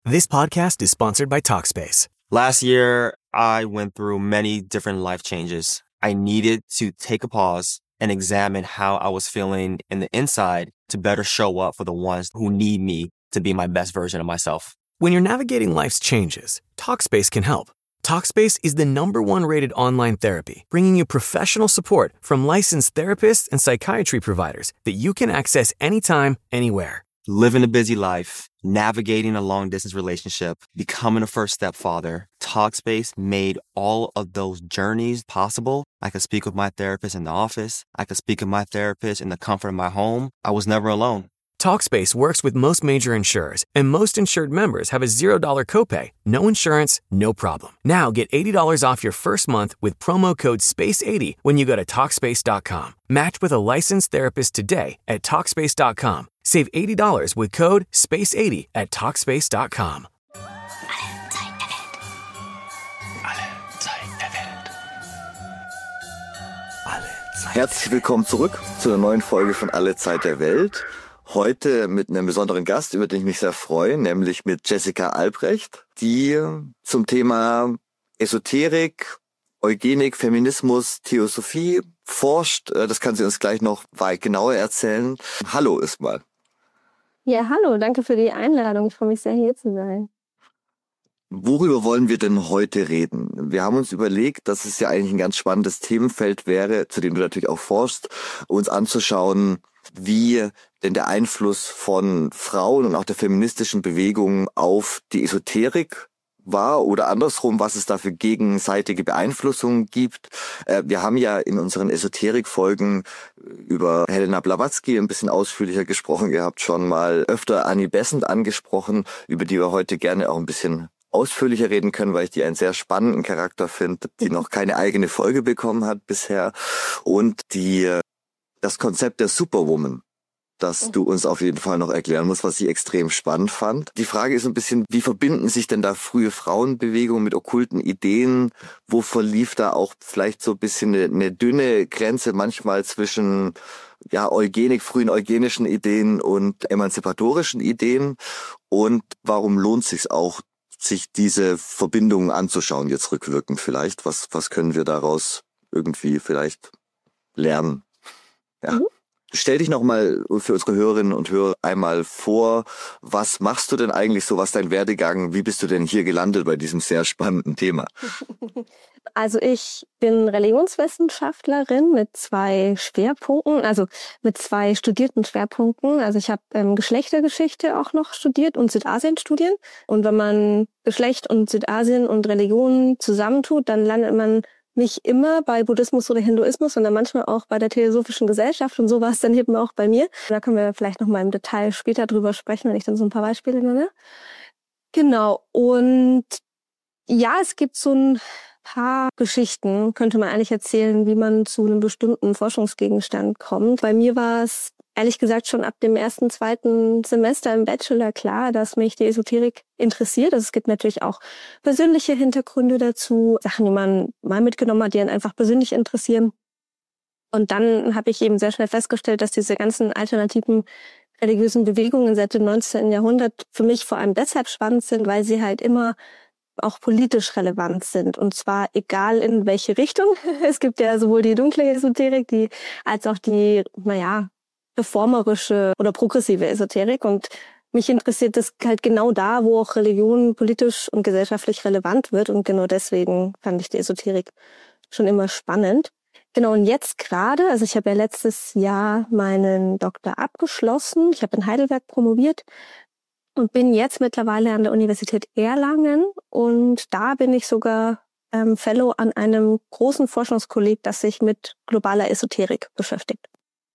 This podcast is sponsored by Talkspace. Last year, I went through many different life changes. I needed to take a pause and examine how I was feeling in the inside to better show up for the ones who need me to be my best version of myself. When you're navigating life's changes, Talkspace can help. Talkspace is the #1 rated online therapy, bringing you professional support from licensed therapists and psychiatry providers that you can access anytime, anywhere. Living a busy life, navigating a long-distance relationship, becoming a first-step father, Talkspace made all of those journeys possible. I could speak with my therapist in the office. I could speak with my therapist in the comfort of my home. I was never alone. Talkspace works with most major insurers, and most insured members have a $0 copay. No insurance, no problem. Now get $80 off your first month with promo code SPACE80 when you go to Talkspace.com. Match with a licensed therapist today at Talkspace.com. Save $80 with code SPACE80 at Talkspace.com. Herzlich willkommen zurück zu einer neuen Folge von Alle Zeit der Welt. Heute mit einem besonderen Gast, über den ich mich sehr freue, nämlich mit Jessica Albrecht, die zum Thema Esoterik, Eugenik, Feminismus, Theosophie forscht. Das kann sie uns gleich noch weit genauer erzählen. Hallo erstmal. Ja, hallo, danke für die Einladung. Ich freue mich sehr, hier zu sein. Worüber wollen wir denn heute reden? Wir haben uns überlegt, dass es ja eigentlich ein ganz spannendes Themenfeld wäre, zu dem du natürlich auch forschst, uns anzuschauen, wie denn der Einfluss von Frauen und auch der feministischen Bewegung auf die Esoterik war oder andersrum, was es da für gegenseitige Beeinflussungen gibt. Wir haben ja in unseren Esoterik-Folgen über Helena Blavatsky ein bisschen ausführlicher gesprochen. Ihr habt schon mal öfter Annie Besant angesprochen, über die wir heute gerne auch ein bisschen ausführlicher reden können, weil ich die einen sehr spannenden Charakter finde, die noch keine eigene Folge bekommen hat bisher. Und das Konzept der Superwoman, das du uns auf jeden Fall noch erklären musst, was ich extrem spannend fand. Die Frage ist ein bisschen, wie verbinden sich denn da frühe Frauenbewegungen mit okkulten Ideen? Wo verlief da auch vielleicht so ein bisschen eine dünne Grenze manchmal zwischen Eugenik, frühen eugenischen Ideen und emanzipatorischen Ideen? Und warum lohnt sich's auch, sich diese Verbindungen anzuschauen, jetzt rückwirkend vielleicht? Was können wir daraus irgendwie vielleicht lernen? Ja. Stell dich nochmal für unsere Hörerinnen und Hörer einmal vor. Was machst du denn eigentlich so? Was ist dein Werdegang? Wie bist du denn hier gelandet bei diesem sehr spannenden Thema? Also ich bin Religionswissenschaftlerin mit 2 Schwerpunkten, also mit 2 studierten Schwerpunkten. Also ich habe Geschlechtergeschichte auch noch studiert und Südasienstudien. Und wenn man Geschlecht und Südasien und Religion zusammentut, dann landet man nicht immer bei Buddhismus oder Hinduismus, sondern manchmal auch bei der Theosophischen Gesellschaft. Und so war es dann eben auch bei mir. Da können wir vielleicht noch mal im Detail später drüber sprechen, wenn ich dann so ein paar Beispiele nenne. Genau. Und ja, es gibt so ein paar Geschichten, könnte man eigentlich erzählen, wie man zu einem bestimmten Forschungsgegenstand kommt. Bei mir war es ehrlich gesagt schon ab dem 1., 2. Semester im Bachelor klar, dass mich die Esoterik interessiert. Also es gibt natürlich auch persönliche Hintergründe dazu, Sachen, die man mal mitgenommen hat, die einen einfach persönlich interessieren. Und dann habe ich eben sehr schnell festgestellt, dass diese ganzen alternativen religiösen Bewegungen seit dem 19. Jahrhundert für mich vor allem deshalb spannend sind, weil sie halt immer auch politisch relevant sind. Und zwar egal in welche Richtung. Es gibt ja sowohl die dunkle Esoterik, als auch die, reformerische oder progressive Esoterik. Und mich interessiert das halt genau da, wo auch Religion politisch und gesellschaftlich relevant wird. Und genau deswegen fand ich die Esoterik schon immer spannend. Genau, und jetzt gerade, also ich habe ja letztes Jahr meinen Doktor abgeschlossen. Ich habe in Heidelberg promoviert und bin jetzt mittlerweile an der Universität Erlangen. Und da bin ich sogar Fellow an einem großen Forschungskolleg, das sich mit globaler Esoterik beschäftigt.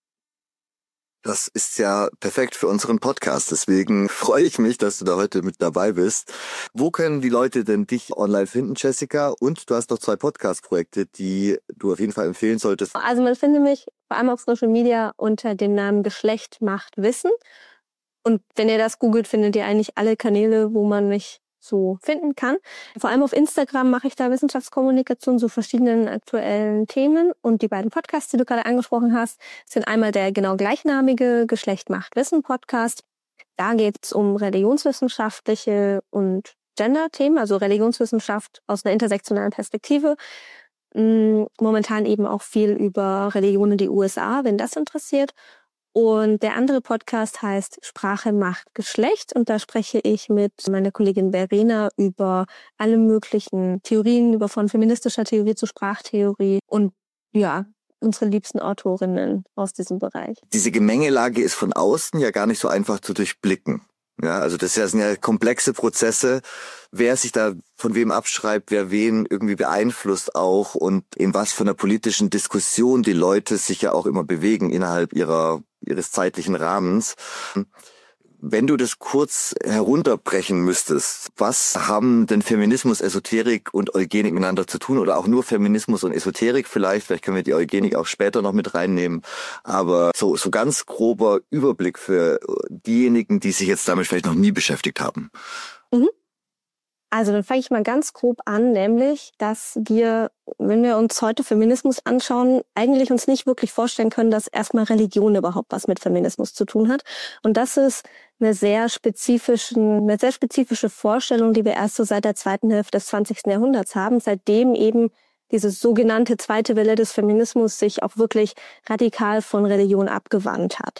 Das ist ja perfekt für unseren Podcast. Deswegen freue ich mich, dass du da heute mit dabei bist. Wo können die Leute denn dich online finden, Jessica? Und du hast noch 2 Podcast-Projekte, die du auf jeden Fall empfehlen solltest. Also man findet mich vor allem auf Social Media unter dem Namen Geschlecht macht Wissen. Und wenn ihr das googelt, findet ihr eigentlich alle Kanäle, wo man mich so finden kann. Vor allem auf Instagram mache ich da Wissenschaftskommunikation zu verschiedenen aktuellen Themen. Und die beiden Podcasts, die du gerade angesprochen hast, sind einmal der genau gleichnamige Geschlecht macht Wissen Podcast. Da geht es um religionswissenschaftliche und Gender-Themen, also Religionswissenschaft aus einer intersektionalen Perspektive. Momentan eben auch viel über Religion in die USA, wenn das interessiert. Und der andere Podcast heißt Sprache, Macht, Geschlecht. Und da spreche ich mit meiner Kollegin Verena über alle möglichen Theorien, über von feministischer Theorie zu Sprachtheorie und ja, unsere liebsten Autorinnen aus diesem Bereich. Diese Gemengelage ist von außen ja gar nicht so einfach zu durchblicken. Ja, also das sind ja komplexe Prozesse. Wer sich da von wem abschreibt, wer wen irgendwie beeinflusst auch und in was für einer politischen Diskussion die Leute sich ja auch immer bewegen innerhalb ihres zeitlichen Rahmens. Wenn du das kurz herunterbrechen müsstest, was haben denn Feminismus, Esoterik und Eugenik miteinander zu tun? Oder auch nur Feminismus und Esoterik vielleicht können wir die Eugenik auch später noch mit reinnehmen. Aber so ganz grober Überblick für diejenigen, die sich jetzt damit vielleicht noch nie beschäftigt haben. Mhm. Also dann fange ich mal ganz grob an, nämlich, dass wir, wenn wir uns heute Feminismus anschauen, eigentlich uns nicht wirklich vorstellen können, dass erstmal Religion überhaupt was mit Feminismus zu tun hat. Und das ist eine sehr spezifische Vorstellung, die wir erst so seit der zweiten Hälfte des 20. Jahrhunderts haben, seitdem eben diese sogenannte zweite Welle des Feminismus sich auch wirklich radikal von Religion abgewandt hat.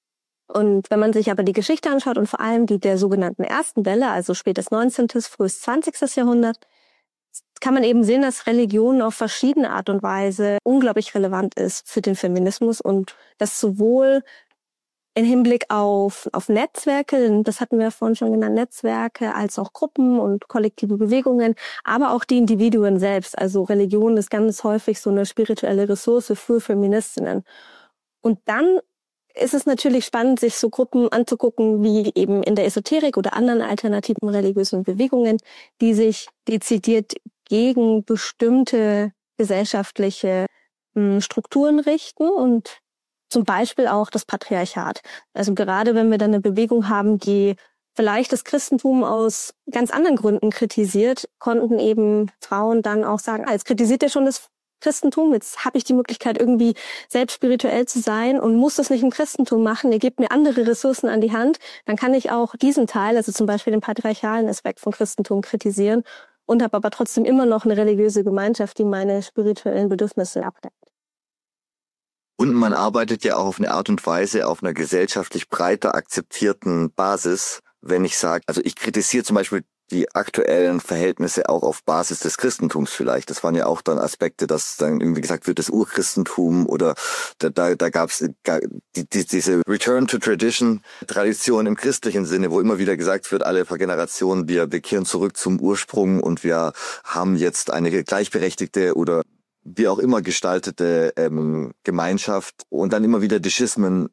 Und wenn man sich aber die Geschichte anschaut und vor allem die der sogenannten ersten Welle, also spätes 19., frühes 20. Jahrhundert, kann man eben sehen, dass Religion auf verschiedene Art und Weise unglaublich relevant ist für den Feminismus und das sowohl im Hinblick auf Netzwerke, das hatten wir vorhin schon genannt, Netzwerke, als auch Gruppen und kollektive Bewegungen, aber auch die Individuen selbst. Also Religion ist ganz häufig so eine spirituelle Ressource für Feministinnen. Und dann ist es natürlich spannend, sich so Gruppen anzugucken, wie eben in der Esoterik oder anderen alternativen religiösen Bewegungen, die sich dezidiert gegen bestimmte gesellschaftliche Strukturen richten und zum Beispiel auch das Patriarchat. Also gerade wenn wir dann eine Bewegung haben, die vielleicht das Christentum aus ganz anderen Gründen kritisiert, konnten eben Frauen dann auch sagen, jetzt kritisiert ihr schon das Christentum, jetzt habe ich die Möglichkeit, irgendwie selbst spirituell zu sein und muss das nicht im Christentum machen. Ihr gebt mir andere Ressourcen an die Hand, dann kann ich auch diesen Teil, also zum Beispiel den patriarchalen Aspekt von Christentum kritisieren und habe aber trotzdem immer noch eine religiöse Gemeinschaft, die meine spirituellen Bedürfnisse abdeckt. Und man arbeitet ja auch auf eine Art und Weise auf einer gesellschaftlich breiter akzeptierten Basis, wenn ich sage, also ich kritisiere zum Beispiel die aktuellen Verhältnisse auch auf Basis des Christentums vielleicht. Das waren ja auch dann Aspekte, dass dann irgendwie gesagt wird, das Urchristentum oder da gab es diese Return to Tradition im christlichen Sinne, wo immer wieder gesagt wird, alle paar Generationen, wir kehren zurück zum Ursprung und wir haben jetzt eine gleichberechtigte oder wie auch immer gestaltete Gemeinschaft und dann immer wieder die Schismen,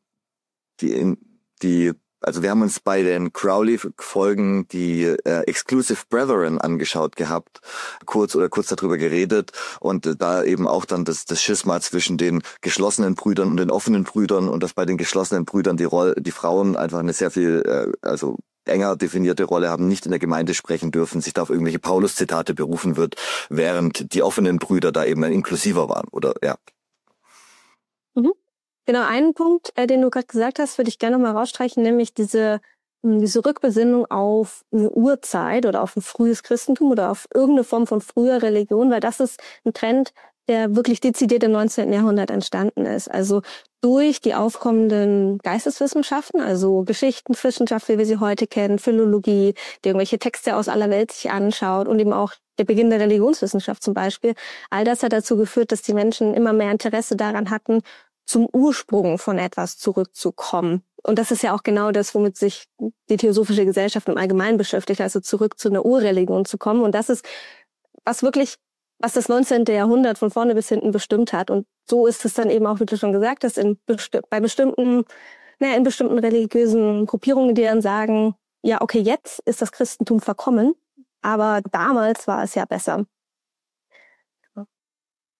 also wir haben uns bei den Crowley-Folgen die Exclusive Brethren angeschaut gehabt, kurz darüber geredet und da eben auch dann das Schisma zwischen den geschlossenen Brüdern und den offenen Brüdern und dass bei den geschlossenen Brüdern die Frauen einfach eine sehr viel, also enger definierte Rolle haben, nicht in der Gemeinde sprechen dürfen, sich da auf irgendwelche Paulus-Zitate berufen wird, während die offenen Brüder da eben inklusiver waren, oder ja. Mhm. Genau, einen Punkt, den du gerade gesagt hast, würde ich gerne noch mal rausstreichen, nämlich diese Rückbesinnung auf eine Urzeit oder auf ein frühes Christentum oder auf irgendeine Form von früher Religion, weil das ist ein Trend, der wirklich dezidiert im 19. Jahrhundert entstanden ist. Also durch die aufkommenden Geisteswissenschaften, also Geschichtswissenschaft, wie wir sie heute kennen, Philologie, die irgendwelche Texte aus aller Welt sich anschaut und eben auch der Beginn der Religionswissenschaft zum Beispiel. All das hat dazu geführt, dass die Menschen immer mehr Interesse daran hatten, zum Ursprung von etwas zurückzukommen. Und das ist ja auch genau das, womit sich die Theosophische Gesellschaft im Allgemeinen beschäftigt, also zurück zu einer Urreligion zu kommen. Und das ist was das 19. Jahrhundert von vorne bis hinten bestimmt hat. Und so ist es dann eben auch, wie du schon gesagt hast, in bestimmten religiösen Gruppierungen, die dann sagen, ja, okay, jetzt ist das Christentum verkommen, aber damals war es ja besser.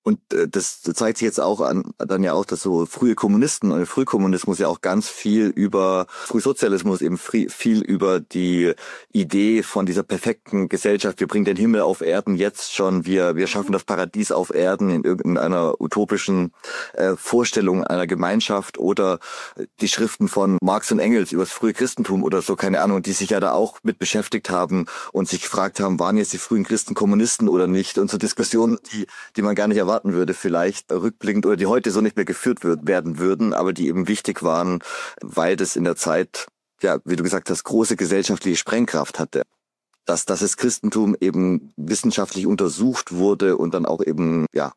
Und das zeigt sich jetzt auch dann ja auch, dass so frühe Kommunisten oder Frühkommunismus ja auch ganz viel über Frühsozialismus eben viel über die Idee von dieser perfekten Gesellschaft. Wir bringen den Himmel auf Erden jetzt schon. Wir schaffen das Paradies auf Erden in irgendeiner utopischen Vorstellung einer Gemeinschaft, oder die Schriften von Marx und Engels über das frühe Christentum oder so, keine Ahnung, die sich ja da auch mit beschäftigt haben und sich gefragt haben, waren jetzt die frühen Christen Kommunisten oder nicht? Und so Diskussionen, die man gar nicht erwarten würde, vielleicht rückblickend, oder die heute so nicht mehr geführt werden würden, aber die eben wichtig waren, weil das in der Zeit, ja, wie du gesagt hast, große gesellschaftliche Sprengkraft hatte. Dass das Christentum eben wissenschaftlich untersucht wurde und dann auch eben, ja,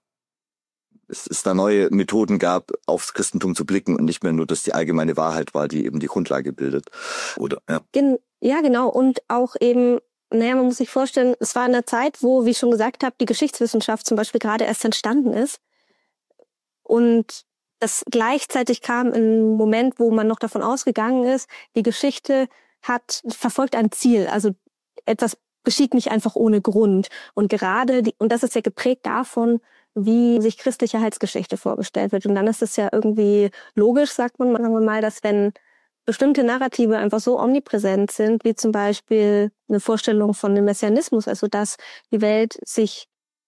es da neue Methoden gab, aufs Christentum zu blicken und nicht mehr nur, dass die allgemeine Wahrheit war, die eben die Grundlage bildet. Oder, ja. Ja, genau. Und auch eben, man muss sich vorstellen, es war in einer Zeit, wo, wie ich schon gesagt habe, die Geschichtswissenschaft zum Beispiel gerade erst entstanden ist. Und das gleichzeitig kam in einem Moment, wo man noch davon ausgegangen ist, die Geschichte verfolgt ein Ziel. Also etwas geschieht nicht einfach ohne Grund. Und und das ist ja geprägt davon, wie sich christliche Heilsgeschichte vorgestellt wird. Und dann ist es ja irgendwie logisch, sagen wir mal, dass wenn bestimmte Narrative einfach so omnipräsent sind, wie zum Beispiel eine Vorstellung von dem Messianismus, also dass die Welt sich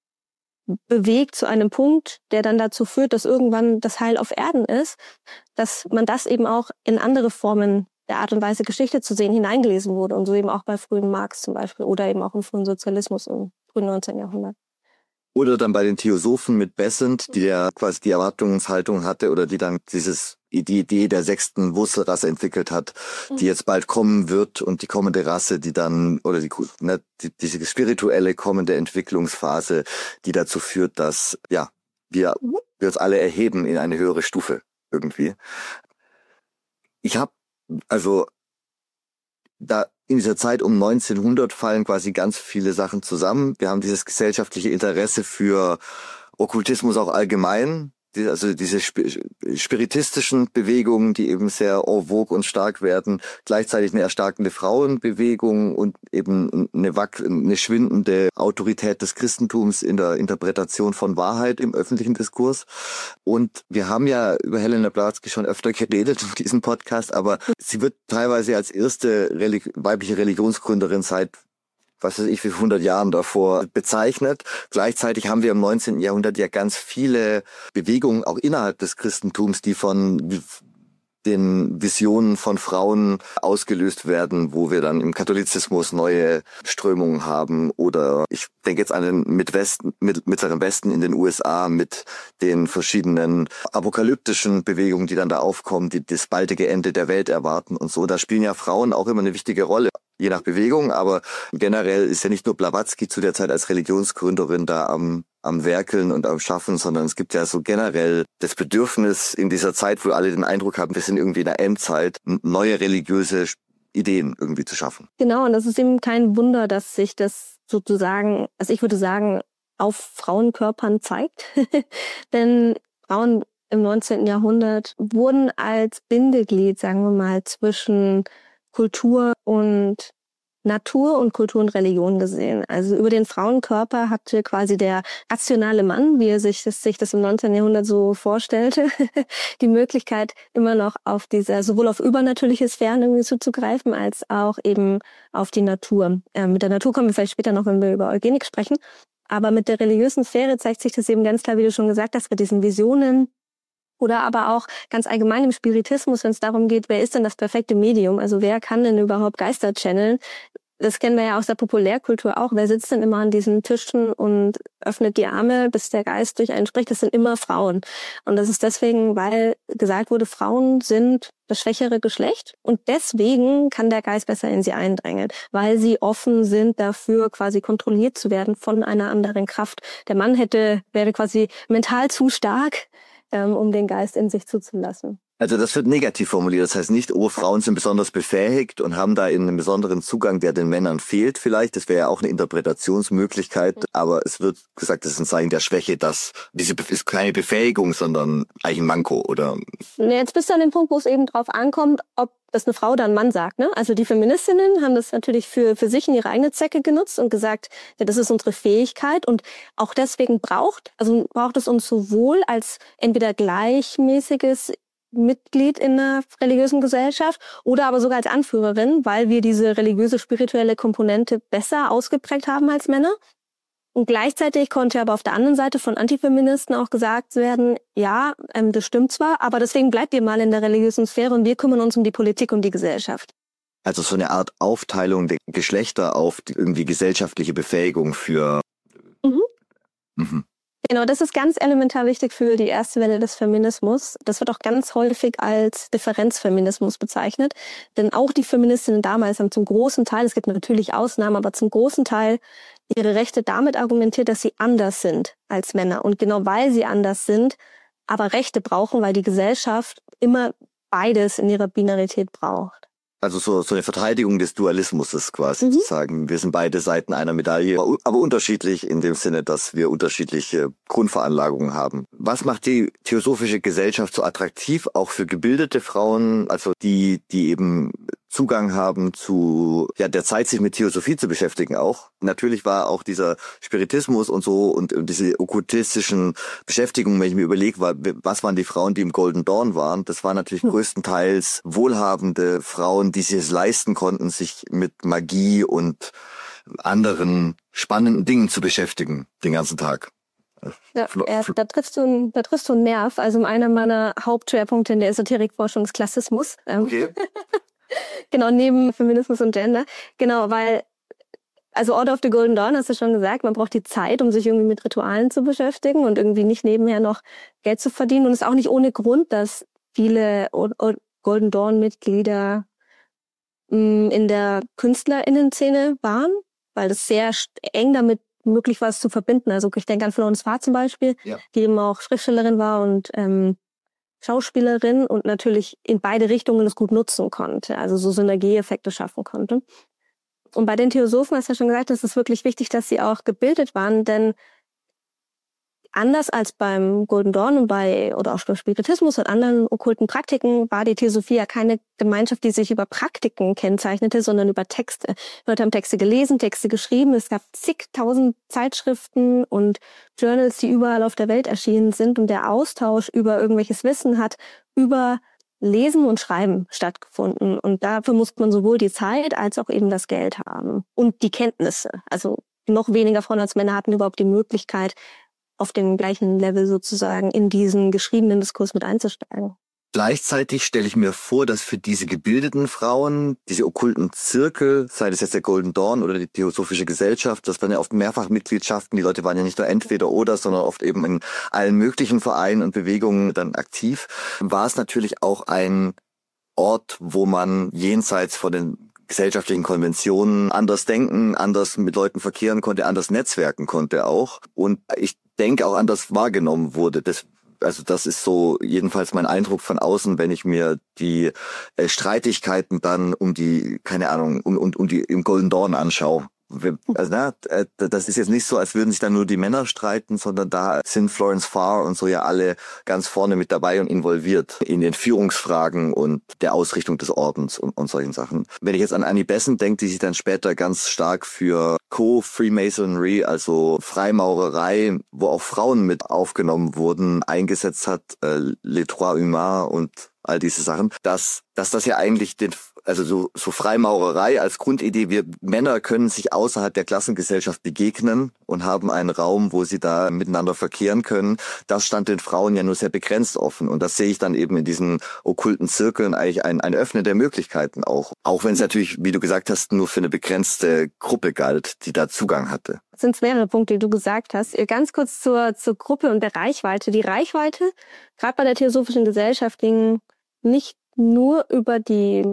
bewegt zu einem Punkt, der dann dazu führt, dass irgendwann das Heil auf Erden ist, dass man das eben auch in andere Formen der Art und Weise, Geschichte zu sehen, hineingelesen wurde. Und so eben auch bei frühen Marx zum Beispiel oder eben auch im frühen Sozialismus im frühen 19. Jahrhundert. Oder dann bei den Theosophen mit Besant, die ja quasi die Erwartungshaltung hatte oder die dann die Idee der 6. Wurzelrasse entwickelt hat, die jetzt bald kommen wird, und die kommende Rasse, die dann, oder diese spirituelle kommende Entwicklungsphase, die dazu führt, dass, ja, wir uns alle erheben in eine höhere Stufe irgendwie. Da in dieser Zeit um 1900 fallen quasi ganz viele Sachen zusammen. Wir haben dieses gesellschaftliche Interesse für Okkultismus auch allgemein, also diese spiritistischen Bewegungen, die eben sehr en vogue und stark werden, gleichzeitig eine erstarkende Frauenbewegung und eben eine schwindende Autorität des Christentums in der Interpretation von Wahrheit im öffentlichen Diskurs. Und wir haben ja über Helena Blavatsky schon öfter geredet in diesem Podcast, aber sie wird teilweise als erste weibliche Religionsgründerin seit was weiß ich, wie 100 Jahren davor bezeichnet. Gleichzeitig haben wir im 19. Jahrhundert ja ganz viele Bewegungen auch innerhalb des Christentums, die von den Visionen von Frauen ausgelöst werden, wo wir dann im Katholizismus neue Strömungen haben. Oder ich denke jetzt an den Mittleren Westen in den USA mit den verschiedenen apokalyptischen Bewegungen, die dann da aufkommen, die das baldige Ende der Welt erwarten und so. Da spielen ja Frauen auch immer eine wichtige Rolle. Je nach Bewegung, aber generell ist ja nicht nur Blavatsky zu der Zeit als Religionsgründerin da am Werkeln und am Schaffen, sondern es gibt ja so generell das Bedürfnis in dieser Zeit, wo alle den Eindruck haben, wir sind irgendwie in der Endzeit, neue religiöse Ideen irgendwie zu schaffen. Genau, und das ist eben kein Wunder, dass sich das sozusagen, also ich würde sagen, auf Frauenkörpern zeigt. Denn Frauen im 19. Jahrhundert wurden als Bindeglied, sagen wir mal, zwischen Kultur und Natur und Kultur und Religion gesehen. Also über den Frauenkörper hatte quasi der rationale Mann, wie er sich das im 19. Jahrhundert so vorstellte, die Möglichkeit, immer noch sowohl auf übernatürliche Sphären irgendwie zuzugreifen, als auch eben auf die Natur. Mit der Natur kommen wir vielleicht später noch, wenn wir über Eugenik sprechen. Aber mit der religiösen Sphäre zeigt sich das eben ganz klar, wie du schon gesagt hast, mit diesen Visionen. Oder aber auch ganz allgemein im Spiritismus, wenn es darum geht, wer ist denn das perfekte Medium? Also wer kann denn überhaupt Geister channeln? Das kennen wir ja aus der Populärkultur auch. Wer sitzt denn immer an diesen Tischen und öffnet die Arme, bis der Geist durch einen spricht? Das sind immer Frauen. Und das ist deswegen, weil gesagt wurde, Frauen sind das schwächere Geschlecht. Und deswegen kann der Geist besser in sie eindrängen, weil sie offen sind dafür, quasi kontrolliert zu werden von einer anderen Kraft. Der Mann wäre quasi mental zu stark, um den Geist in sich zuzulassen. Also das wird negativ formuliert. Das heißt nicht, oh, Frauen sind besonders befähigt und haben da einen besonderen Zugang, der den Männern fehlt vielleicht. Das wäre ja auch eine Interpretationsmöglichkeit. Aber es wird gesagt, das ist ein Zeichen der Schwäche, dass diese ist keine Befähigung, sondern eigentlich ein Manko, oder? Jetzt bist du an dem Punkt, wo es eben drauf ankommt, ob das eine Frau oder ein Mann sagt. Ne? Also die Feministinnen haben das natürlich für sich in ihre eigene Zwecke genutzt und gesagt, ja, das ist unsere Fähigkeit. Und auch deswegen braucht es uns sowohl als entweder gleichmäßiges Mitglied in einer religiösen Gesellschaft oder aber sogar als Anführerin, weil wir diese religiöse, spirituelle Komponente besser ausgeprägt haben als Männer. Und gleichzeitig konnte aber auf der anderen Seite von Antifeministen auch gesagt werden, ja, das stimmt zwar, aber deswegen bleibt ihr mal in der religiösen Sphäre und wir kümmern uns um die Politik und die Gesellschaft. Also so eine Art Aufteilung der Geschlechter auf die irgendwie gesellschaftliche Befähigung für... Mhm. Genau, das ist ganz elementar wichtig für die erste Welle des Feminismus. Das wird auch ganz häufig als Differenzfeminismus bezeichnet. Denn auch die Feministinnen damals haben zum großen Teil, es gibt natürlich Ausnahmen, aber zum großen Teil ihre Rechte damit argumentiert, dass sie anders sind als Männer. Und genau weil sie anders sind, aber Rechte brauchen, weil die Gesellschaft immer beides in ihrer Binarität braucht. Also so eine Verteidigung des Dualismus ist quasi zu sagen, wir sind beide Seiten einer Medaille, aber unterschiedlich in dem Sinne, dass wir unterschiedliche Grundveranlagungen haben. Was macht die theosophische Gesellschaft so attraktiv, auch für gebildete Frauen, also die eben Zugang haben zu der Zeit, sich mit Theosophie zu beschäftigen auch. Natürlich war auch dieser Spiritismus und so und diese okkultistischen Beschäftigungen, wenn ich mir überlege, was waren die Frauen, die im Golden Dawn waren, das waren natürlich größtenteils wohlhabende Frauen, die sich es leisten konnten, sich mit Magie und anderen spannenden Dingen zu beschäftigen, den ganzen Tag. Ja, da triffst du einen Nerv. Also einer meiner Hauptschwerpunkte in der Esoterikforschung ist Klassismus. Okay. Genau, neben Feminismus und Gender. Genau, weil, also Order of the Golden Dawn, hast du schon gesagt, man braucht die Zeit, um sich irgendwie mit Ritualen zu beschäftigen und irgendwie nicht nebenher noch Geld zu verdienen. Und es ist auch nicht ohne Grund, dass viele Golden Dawn-Mitglieder in der KünstlerInnen-Szene waren, weil das sehr eng damit möglich war, es zu verbinden. Also ich denke an Florence Farr zum Beispiel, die eben auch Schriftstellerin war und Schauspielerin und natürlich in beide Richtungen es gut nutzen konnte, also so Synergieeffekte schaffen konnte. Und bei den Theosophen hast du ja schon gesagt, es ist wirklich wichtig, dass sie auch gebildet waren, denn anders als beim Golden Dawn und oder auch beim Spiritismus und anderen okkulten Praktiken war die Theosophie ja keine Gemeinschaft, die sich über Praktiken kennzeichnete, sondern über Texte. Leute haben Texte gelesen, Texte geschrieben. Es gab zigtausend Zeitschriften und Journals, die überall auf der Welt erschienen sind. Und der Austausch über irgendwelches Wissen hat über Lesen und Schreiben stattgefunden. Und dafür musste man sowohl die Zeit als auch eben das Geld haben. Und die Kenntnisse. Also noch weniger Frauen als Männer hatten überhaupt die Möglichkeit, auf dem gleichen Level sozusagen in diesen geschriebenen Diskurs mit einzusteigen. Gleichzeitig stelle ich mir vor, dass für diese gebildeten Frauen, diese okkulten Zirkel, sei es jetzt der Golden Dawn oder die Theosophische Gesellschaft, das waren ja oft Mehrfachmitgliedschaften, die Leute waren ja nicht nur entweder oder, sondern oft eben in allen möglichen Vereinen und Bewegungen dann aktiv, war es natürlich auch ein Ort, wo man jenseits von den gesellschaftlichen Konventionen anders denken, anders mit Leuten verkehren konnte, anders netzwerken konnte auch. Und ich denke auch anders wahrgenommen wurde. Das ist so jedenfalls mein Eindruck von außen, wenn ich mir die Streitigkeiten dann um die, keine Ahnung, um die im Golden Dawn anschaue. Also, das ist jetzt nicht so, als würden sich dann nur die Männer streiten, sondern da sind Florence Farr und so ja alle ganz vorne mit dabei und involviert in den Führungsfragen und der Ausrichtung des Ordens und solchen Sachen. Wenn ich jetzt an Annie Besant denke, die sich dann später ganz stark für Co-Freemasonry, also Freimaurerei, wo auch Frauen mit aufgenommen wurden, eingesetzt hat, Les Trois Humains und all diese Sachen, dass das ja eigentlich so Freimaurerei als Grundidee, wir Männer können sich außerhalb der Klassengesellschaft begegnen und haben einen Raum, wo sie da miteinander verkehren können. Das stand den Frauen ja nur sehr begrenzt offen. Und das sehe ich dann eben in diesen okkulten Zirkeln eigentlich ein Öffnen der Möglichkeiten auch. Auch wenn es natürlich, wie du gesagt hast, nur für eine begrenzte Gruppe galt, die da Zugang hatte. Das sind mehrere Punkte, die du gesagt hast. Ganz kurz zur Gruppe und der Reichweite. Die Reichweite, gerade bei der Theosophischen Gesellschaft, ging nicht nur über die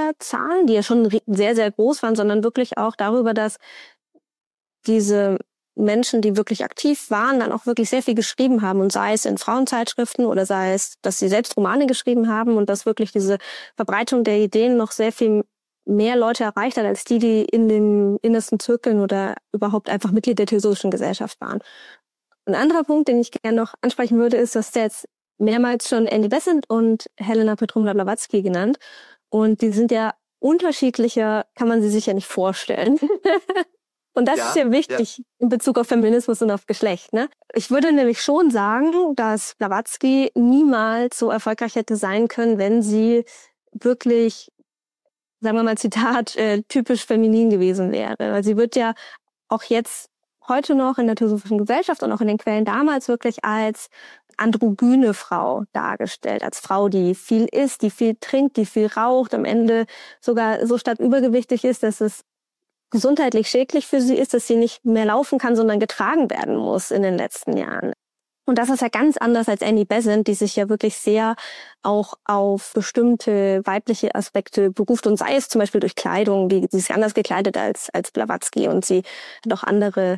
Mitgliederzahlen, die ja schon sehr, sehr groß waren, sondern wirklich auch darüber, dass diese Menschen, die wirklich aktiv waren, dann auch wirklich sehr viel geschrieben haben. Und sei es in Frauenzeitschriften oder sei es, dass sie selbst Romane geschrieben haben und dass wirklich diese Verbreitung der Ideen noch sehr viel mehr Leute erreicht hat, als die in den innersten Zirkeln oder überhaupt einfach Mitglied der Theosophischen Gesellschaft waren. Ein anderer Punkt, den ich gerne noch ansprechen würde, ist, dass jetzt mehrmals schon Annie Besant und Helena Petrovna Blavatsky genannt. Und die sind ja unterschiedlicher, kann man sie sich ja nicht vorstellen. Und das ist ja wichtig in Bezug auf Feminismus und auf Geschlecht, ne? Ich würde nämlich schon sagen, dass Blavatsky niemals so erfolgreich hätte sein können, wenn sie wirklich, sagen wir mal Zitat, typisch feminin gewesen wäre. Weil sie wird ja auch jetzt heute noch in der Theosophischen Gesellschaft und auch in den Quellen damals wirklich als androgyne Frau dargestellt, als Frau, die viel isst, die viel trinkt, die viel raucht, am Ende sogar so stark übergewichtig ist, dass es gesundheitlich schädlich für sie ist, dass sie nicht mehr laufen kann, sondern getragen werden muss in den letzten Jahren. Und das ist ja ganz anders als Annie Besant, die sich ja wirklich sehr auch auf bestimmte weibliche Aspekte beruft und sei es zum Beispiel durch Kleidung, sie ist anders gekleidet als Blavatsky und sie hat auch andere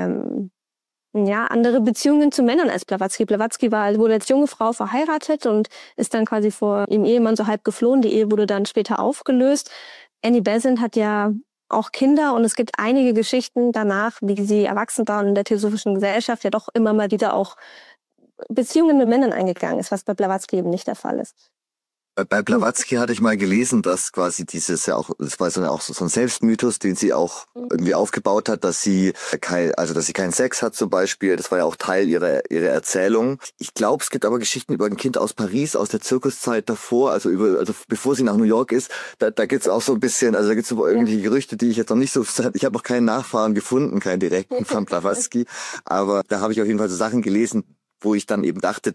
Beziehungen zu Männern als Blavatsky. Blavatsky wurde als junge Frau verheiratet und ist dann quasi vor ihrem Ehemann so halb geflohen. Die Ehe wurde dann später aufgelöst. Annie Besant hat ja auch Kinder und es gibt einige Geschichten danach, wie sie erwachsen war und in der Theosophischen Gesellschaft ja doch immer mal wieder auch Beziehungen mit Männern eingegangen ist, was bei Blavatsky eben nicht der Fall ist. Bei Blavatsky hatte ich mal gelesen, dass quasi das war so ein Selbstmythos, den sie auch irgendwie aufgebaut hat, dass sie keinen Sex hat zum Beispiel. Das war ja auch Teil ihrer Erzählung. Ich glaube, es gibt aber Geschichten über ein Kind aus Paris, aus der Zirkuszeit davor, also bevor sie nach New York ist. Da gibt's auch so ein bisschen, also da gibt's so irgendwelche Gerüchte, die ich jetzt noch nicht so, ich habe noch keinen Nachfahren gefunden, keinen direkten von Blavatsky. Aber da habe ich auf jeden Fall so Sachen gelesen, wo ich dann eben dachte,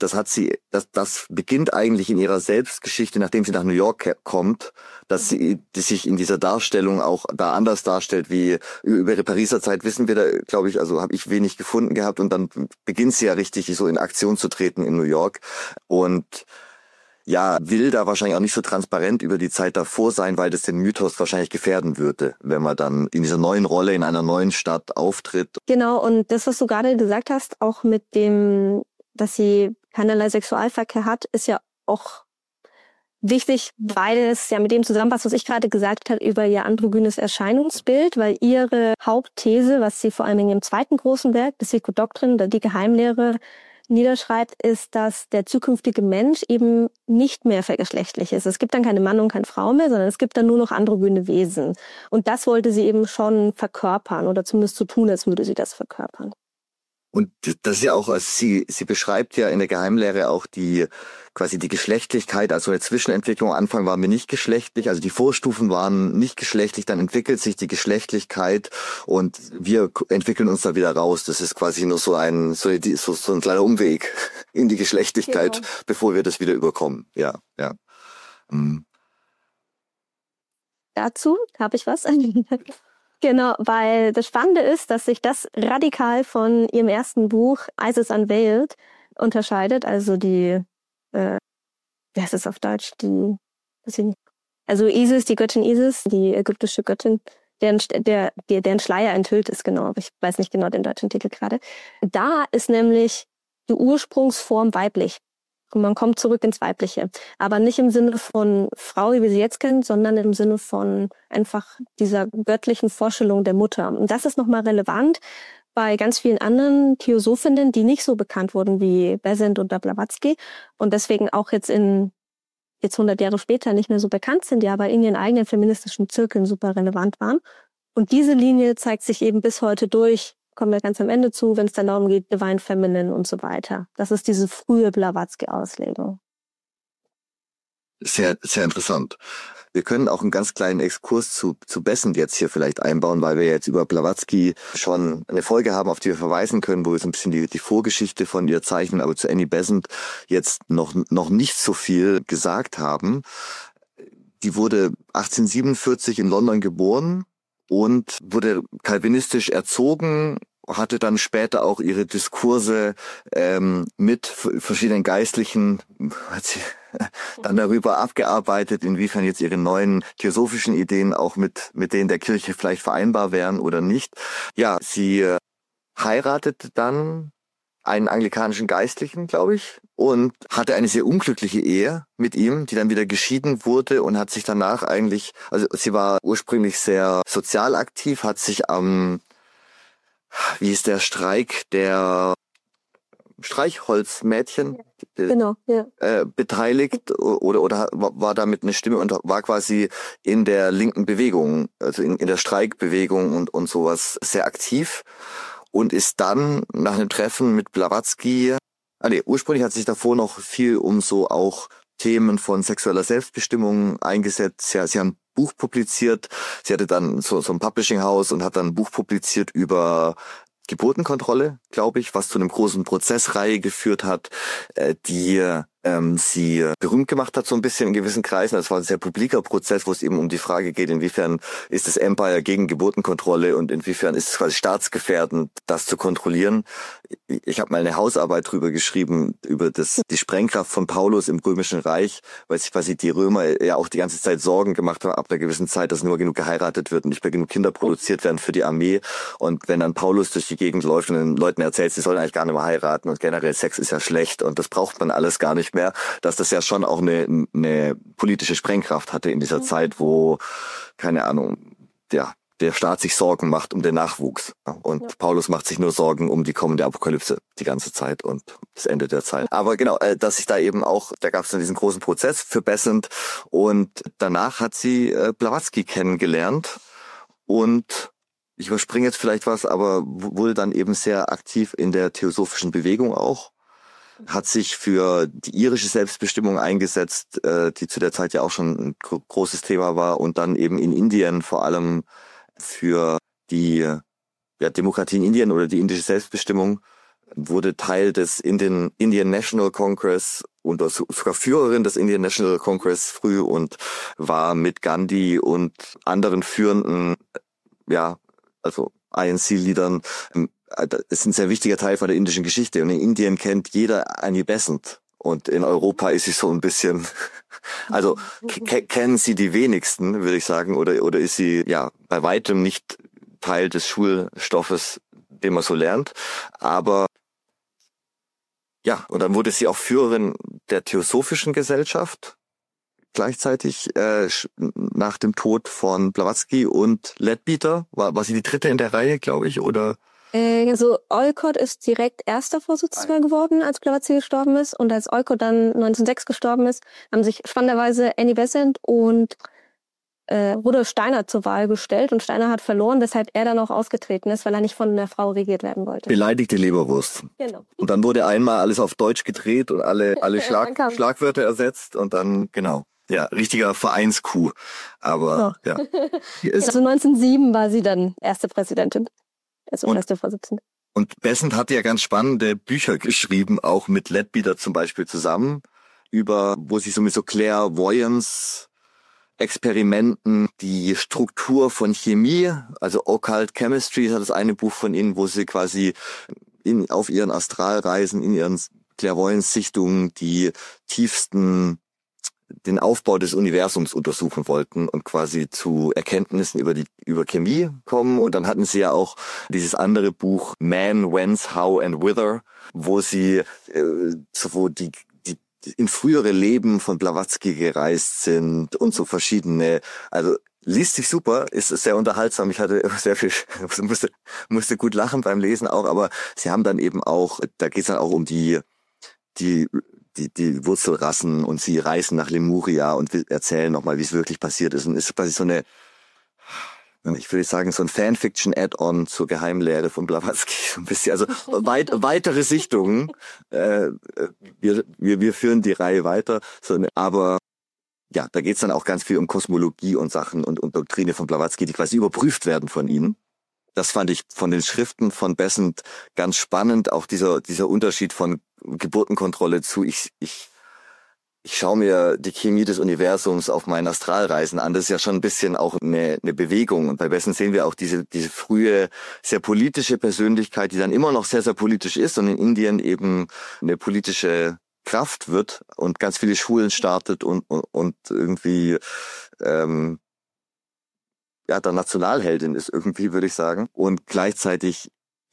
das beginnt eigentlich in ihrer Selbstgeschichte, nachdem sie nach New York kommt, dass sie sich in dieser Darstellung auch da anders darstellt, wie über ihre Pariser Zeit wissen wir da, glaube ich, also habe ich wenig gefunden gehabt und dann beginnt sie ja richtig so in Aktion zu treten in New York und ja, will da wahrscheinlich auch nicht so transparent über die Zeit davor sein, weil das den Mythos wahrscheinlich gefährden würde, wenn man dann in dieser neuen Rolle in einer neuen Stadt auftritt. Genau, und das, was du gerade gesagt hast, auch mit dem, dass sie keinerlei Sexualverkehr hat, ist ja auch wichtig, weil es ja mit dem zusammenpasst, was ich gerade gesagt habe über ihr androgynes Erscheinungsbild, weil ihre Hauptthese, was sie vor allem in ihrem zweiten großen Werk, das Psychodoktrin, die Geheimlehre, niederschreibt, ist, dass der zukünftige Mensch eben nicht mehr vergeschlechtlich ist. Es gibt dann keine Mann und keine Frau mehr, sondern es gibt dann nur noch androgyne Wesen. Und das wollte sie eben schon verkörpern oder zumindest so tun, als würde sie das verkörpern. Und das ist ja auch, also sie beschreibt ja in der Geheimlehre auch quasi die Geschlechtlichkeit, also eine Zwischenentwicklung. Am Anfang waren wir nicht geschlechtlich, also die Vorstufen waren nicht geschlechtlich, dann entwickelt sich die Geschlechtlichkeit und wir entwickeln uns da wieder raus. Das ist quasi nur so ein kleiner Umweg in die Geschlechtlichkeit, genau, bevor wir das wieder überkommen. Ja. Dazu habe ich was. Genau, weil das Spannende ist, dass sich das radikal von ihrem ersten Buch Isis Unveiled unterscheidet. Also wie heißt es auf Deutsch? Also Isis, die Göttin Isis, die ägyptische Göttin, deren Schleier enthüllt ist, genau. Aber ich weiß nicht genau den deutschen Titel gerade. Da ist nämlich die Ursprungsform weiblich. Und man kommt zurück ins Weibliche. Aber nicht im Sinne von Frau, wie wir sie jetzt kennen, sondern im Sinne von einfach dieser göttlichen Vorstellung der Mutter. Und das ist nochmal relevant bei ganz vielen anderen Theosophinnen, die nicht so bekannt wurden wie Besant oder Blavatsky und deswegen auch jetzt 100 Jahre später nicht mehr so bekannt sind, die aber in ihren eigenen feministischen Zirkeln super relevant waren. Und diese Linie zeigt sich eben bis heute durch, kommen wir ganz am Ende zu, wenn es dann darum geht, Divine Feminine und so weiter. Das ist diese frühe Blavatsky-Auslegung. Sehr, sehr interessant. Wir können auch einen ganz kleinen Exkurs zu Besant jetzt hier vielleicht einbauen, weil wir jetzt über Blavatsky schon eine Folge haben, auf die wir verweisen können, wo wir so ein bisschen die Vorgeschichte von ihr zeichnen, aber zu Annie Besant jetzt noch nicht so viel gesagt haben. Die wurde 1847 in London geboren und wurde kalvinistisch erzogen, hatte dann später auch ihre Diskurse mit verschiedenen Geistlichen, hat sie dann darüber abgearbeitet, inwiefern jetzt ihre neuen theosophischen Ideen auch mit denen der Kirche vielleicht vereinbar wären oder nicht. Ja, sie heiratete dann einen anglikanischen Geistlichen, glaube ich, und hatte eine sehr unglückliche Ehe mit ihm, die dann wieder geschieden wurde und hat sich danach also sie war ursprünglich sehr sozial aktiv, hat sich am, wie ist der Streik der Streichholzmädchen Genau, ja. beteiligt oder war damit eine Stimme und war quasi in der linken Bewegung, also in der Streikbewegung und sowas sehr aktiv und ist dann nach einem Treffen mit Blavatsky, ursprünglich hat sich davor noch viel um so auch Themen von sexueller Selbstbestimmung eingesetzt. Sie haben ein Buch publiziert, sie hatte dann so ein Publishing-Haus und hat dann ein Buch publiziert über Geburtenkontrolle, glaube ich, was zu einem großen Prozessreihe geführt hat, die sie berühmt gemacht hat so ein bisschen in gewissen Kreisen. Das war ein sehr publiker Prozess, wo es eben um die Frage geht, inwiefern ist das Empire gegen Geburtenkontrolle und inwiefern ist es quasi staatsgefährdend, das zu kontrollieren. Ich habe mal eine Hausarbeit drüber geschrieben, über die Sprengkraft von Paulus im Römischen Reich, weil sich quasi die Römer ja auch die ganze Zeit Sorgen gemacht haben, ab einer gewissen Zeit, dass nur genug geheiratet wird und nicht mehr genug Kinder produziert werden für die Armee. Und wenn dann Paulus durch die Gegend läuft und den Leuten erzählt, sie sollen eigentlich gar nicht mehr heiraten und generell Sex ist ja schlecht und das braucht man alles gar nicht mehr, dass das ja schon auch eine politische Sprengkraft hatte in dieser Zeit, wo, keine Ahnung, der Staat sich Sorgen macht um den Nachwuchs. Und Paulus macht sich nur Sorgen um die kommende Apokalypse die ganze Zeit und das Ende der Zeit. Aber genau, dass sich da eben auch, da gab es dann diesen großen Prozess für Besant und danach hat sie Blavatsky kennengelernt und ich überspringe jetzt vielleicht was, aber wurde dann eben sehr aktiv in der theosophischen Bewegung auch. Hat sich für die irische Selbstbestimmung eingesetzt, die zu der Zeit ja auch schon ein großes Thema war und dann eben in Indien vor allem für die Demokratie in Indien oder die indische Selbstbestimmung, wurde Teil des Indian National Congress und sogar Führerin des Indian National Congress früh und war mit Gandhi und anderen führenden, also INC-Liedern, ist ein sehr wichtiger Teil von der indischen Geschichte. Und in Indien kennt jeder Annie Besant. Und in Europa ist sie so ein bisschen, also kennen sie die wenigsten, würde ich sagen, oder ist sie bei weitem nicht Teil des Schulstoffes, den man so lernt. Aber und dann wurde sie auch Führerin der Theosophischen Gesellschaft gleichzeitig nach dem Tod von Blavatsky und Leadbeater. War sie die dritte in der Reihe, glaube ich, oder? Also Olcott ist direkt erster Vorsitzender geworden, als Blavatsky gestorben ist. Und als Olcott dann 1906 gestorben ist, haben sich spannenderweise Annie Besant und Rudolf Steiner zur Wahl gestellt. Und Steiner hat verloren, weshalb er dann auch ausgetreten ist, weil er nicht von einer Frau regiert werden wollte. Beleidigte Leberwurst. Genau. Und dann wurde einmal alles auf Deutsch gedreht und alle Schlagwörter ersetzt und dann, genau. Ja, richtiger Vereinskuh. Aber Also 1907 war sie dann erste Präsidentin. Also erste Vorsitzende. Und Besant hat ja ganz spannende Bücher geschrieben, auch mit Leadbeater zum Beispiel zusammen, wo sie so mit so Clairvoyance Experimenten die Struktur von Chemie, also Occult Chemistry, ist das eine Buch von ihnen, wo sie quasi auf ihren Astralreisen, in ihren Clairvoyance-Sichtungen den Aufbau des Universums untersuchen wollten und quasi zu Erkenntnissen über Chemie kommen. Und dann hatten sie ja auch dieses andere Buch Man, Whence, How and Whither, wo sie wo die in frühere Leben von Blavatsky gereist sind und so verschiedene, also liest sich super, ist sehr unterhaltsam. Ich hatte sehr viel, musste gut lachen beim Lesen auch, aber sie haben dann eben auch, da geht's dann auch um die Wurzelrassen und sie reisen nach Lemuria und erzählen nochmal, wie es wirklich passiert ist. Und ist quasi so eine, ich würde sagen, so ein Fanfiction-Add-on zur Geheimlehre von Blavatsky. So ein bisschen, also weitere Sichtungen. Wir führen die Reihe weiter. Aber ja, da geht's dann auch ganz viel um Kosmologie und Sachen und Doktrine von Blavatsky, die quasi überprüft werden von ihnen. Das fand ich von den Schriften von Besant ganz spannend. Auch dieser Unterschied von Geburtenkontrolle zu ich schaue mir die Chemie des Universums auf meinen Astralreisen an. Das ist ja schon ein bisschen auch eine Bewegung. Und bei Besant sehen wir auch diese frühe, sehr politische Persönlichkeit, die dann immer noch sehr, sehr politisch ist und in Indien eben eine politische Kraft wird und ganz viele Schulen startet und irgendwie dann Nationalheldin ist irgendwie, würde ich sagen. Und gleichzeitig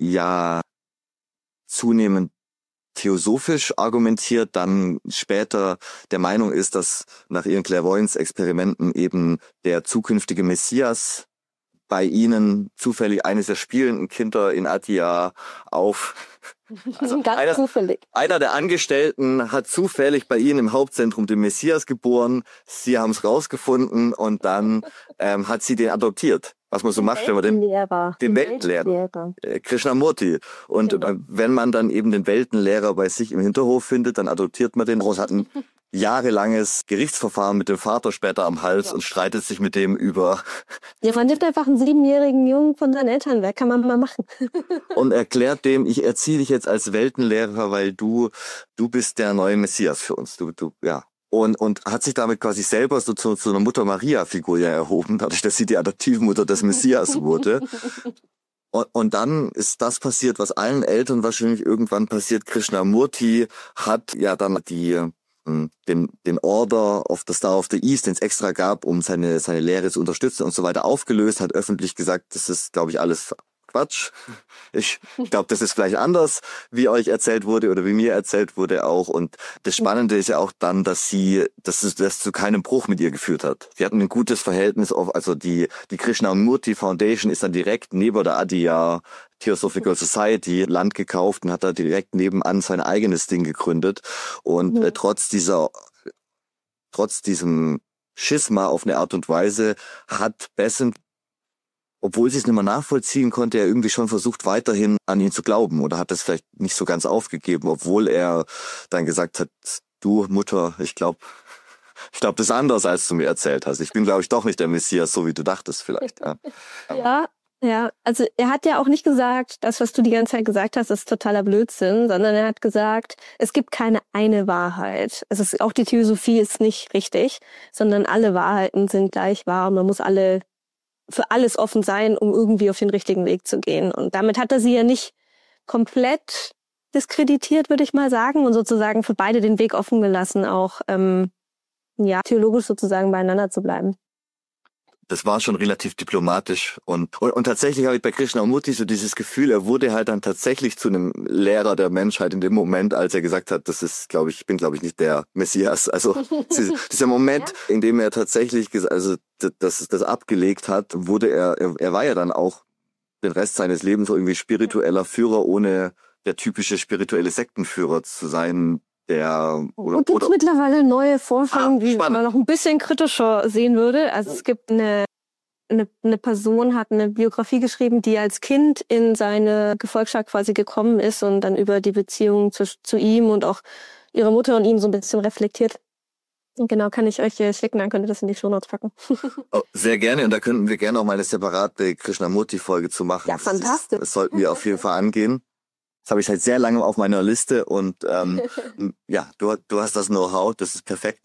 ja zunehmend theosophisch argumentiert, dann später der Meinung ist, dass nach ihren Clairvoyance-Experimenten eben der zukünftige Messias bei ihnen zufällig eines der spielenden Kinder in Atia auf. Also Ganz zufällig. Einer der Angestellten hat zufällig bei ihnen im Hauptzentrum den Messias geboren. Sie haben es rausgefunden und dann hat sie den adoptiert. Was man so macht, wenn man den Weltenlehrer, Krishnamurti. Und wenn man dann eben den Weltenlehrer bei sich im Hinterhof findet, dann adoptiert man den raus, hat ein jahrelanges Gerichtsverfahren mit dem Vater später am Hals und streitet sich mit dem über... Ja, man nimmt einfach einen 7-jährigen Jungen von seinen Eltern weg, kann man mal machen. Und erklärt dem, ich erziehe dich jetzt als Weltenlehrer, weil du bist der neue Messias für uns. Ja. Und hat sich damit quasi selber so zu einer Mutter-Maria-Figur ja erhoben, dadurch, dass sie die Adoptivmutter des Messias wurde. Und dann ist das passiert, was allen Eltern wahrscheinlich irgendwann passiert. Krishnamurti hat ja dann den Order of the Star of the East, den es extra gab, um seine Lehre zu unterstützen und so weiter, aufgelöst, hat öffentlich gesagt, das ist, glaube ich, alles Quatsch. Ich glaube, das ist vielleicht anders, wie euch erzählt wurde oder wie mir erzählt wurde auch. Und das Spannende ist ja auch dann, dass das zu keinem Bruch mit ihr geführt hat. Sie hatten ein gutes Verhältnis, also die Krishnamurti Foundation ist dann direkt neben der Adyar Theosophical Society Land gekauft und hat da direkt nebenan sein eigenes Ding gegründet. Und trotz diesem Schisma auf eine Art und Weise hat Besant, obwohl sie es nicht mehr nachvollziehen konnte, er irgendwie schon versucht, weiterhin an ihn zu glauben oder hat das vielleicht nicht so ganz aufgegeben, obwohl er dann gesagt hat, du Mutter, ich glaube, das ist anders, als du mir erzählt hast. Ich bin, glaube ich, doch nicht der Messias, so wie du dachtest vielleicht. Ja, also er hat ja auch nicht gesagt, das, was du die ganze Zeit gesagt hast, ist totaler Blödsinn, sondern er hat gesagt, es gibt keine eine Wahrheit. Auch die Theosophie ist nicht richtig, sondern alle Wahrheiten sind gleich wahr und man muss für alles offen sein, um irgendwie auf den richtigen Weg zu gehen. Und damit hat er sie ja nicht komplett diskreditiert, würde ich mal sagen, und sozusagen für beide den Weg offen gelassen, auch theologisch sozusagen beieinander zu bleiben. Das war schon relativ diplomatisch und tatsächlich habe ich bei Krishnamurti so dieses Gefühl, er wurde halt dann tatsächlich zu einem Lehrer der Menschheit in dem Moment, als er gesagt hat, ich bin nicht der Messias. Also dieser Moment, in dem er tatsächlich das abgelegt hat, wurde er war ja dann auch den Rest seines Lebens so irgendwie spiritueller Führer, ohne der typische spirituelle Sektenführer zu sein. Und gibt's mittlerweile neue Forschung, die man noch ein bisschen kritischer sehen würde. Also es gibt eine Person, hat eine Biografie geschrieben, die als Kind in seine Gefolgschaft quasi gekommen ist und dann über die Beziehung zu ihm und auch ihrer Mutter und ihm so ein bisschen reflektiert. Und genau, kann ich euch schicken, dann könnt ihr das in die Shownotes packen. Oh, sehr gerne, und da könnten wir gerne auch mal eine separate Krishnamurti-Folge zu machen. Ja, fantastisch. Das sollten wir auf jeden Fall angehen. Das habe ich seit sehr langem auf meiner Liste und ja, du hast das Know-how, das ist perfekt.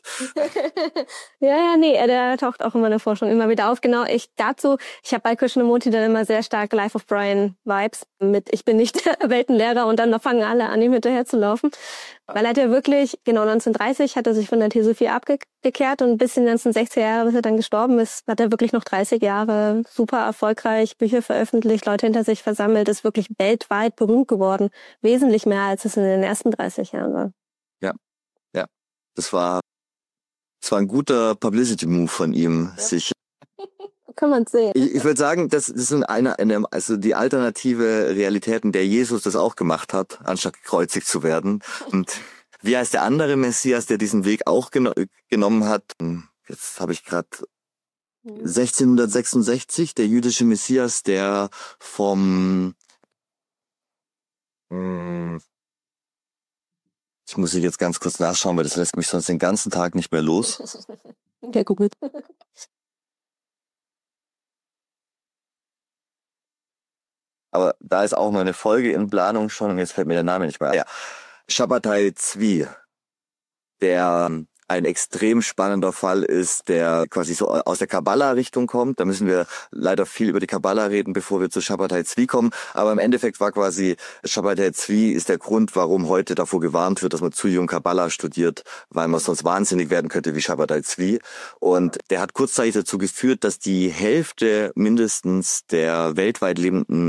Der taucht auch in meiner Forschung immer wieder auf. Genau, ich habe bei Krishnamurti dann immer sehr stark Life of Brian Vibes mit, ich bin nicht der Weltenlehrer und dann fangen alle an, ihm hinterher zu laufen. Weil er hat ja wirklich, genau 1930 hat er sich von der Theosophie abgekehrt und bis in die 1960er Jahre, bis er dann gestorben ist, hat er wirklich noch 30 Jahre super erfolgreich Bücher veröffentlicht, Leute hinter sich versammelt, ist wirklich weltweit berühmt geworden. Wesentlich mehr, als es in den ersten 30 Jahren war. Ja. Das war ein guter Publicity-Move von ihm, sich. Kann man sehen. Ich würde sagen, das sind also die alternative Realitäten, der Jesus das auch gemacht hat, anstatt gekreuzigt zu werden. Und wie heißt der andere Messias, der diesen Weg auch genommen hat? Jetzt habe ich gerade 1666, der jüdische Messias, der ich muss jetzt ganz kurz nachschauen, weil das lässt mich sonst den ganzen Tag nicht mehr los. Der googelt. Aber da ist auch noch eine Folge in Planung schon und jetzt fällt mir der Name nicht mehr ein. Ja. Shabbatai Tzvi, der ein extrem spannender Fall ist, der quasi so aus der Kabbala-Richtung kommt. Da müssen wir leider viel über die Kabbala reden, bevor wir zu Shabbatai Tzvi kommen. Aber im Endeffekt war quasi Shabbatai Tzvi ist der Grund, warum heute davor gewarnt wird, dass man zu jung Kabbala studiert, weil man sonst wahnsinnig werden könnte wie Shabbatai Tzvi. Und der hat kurzzeitig dazu geführt, dass die Hälfte mindestens der weltweit lebenden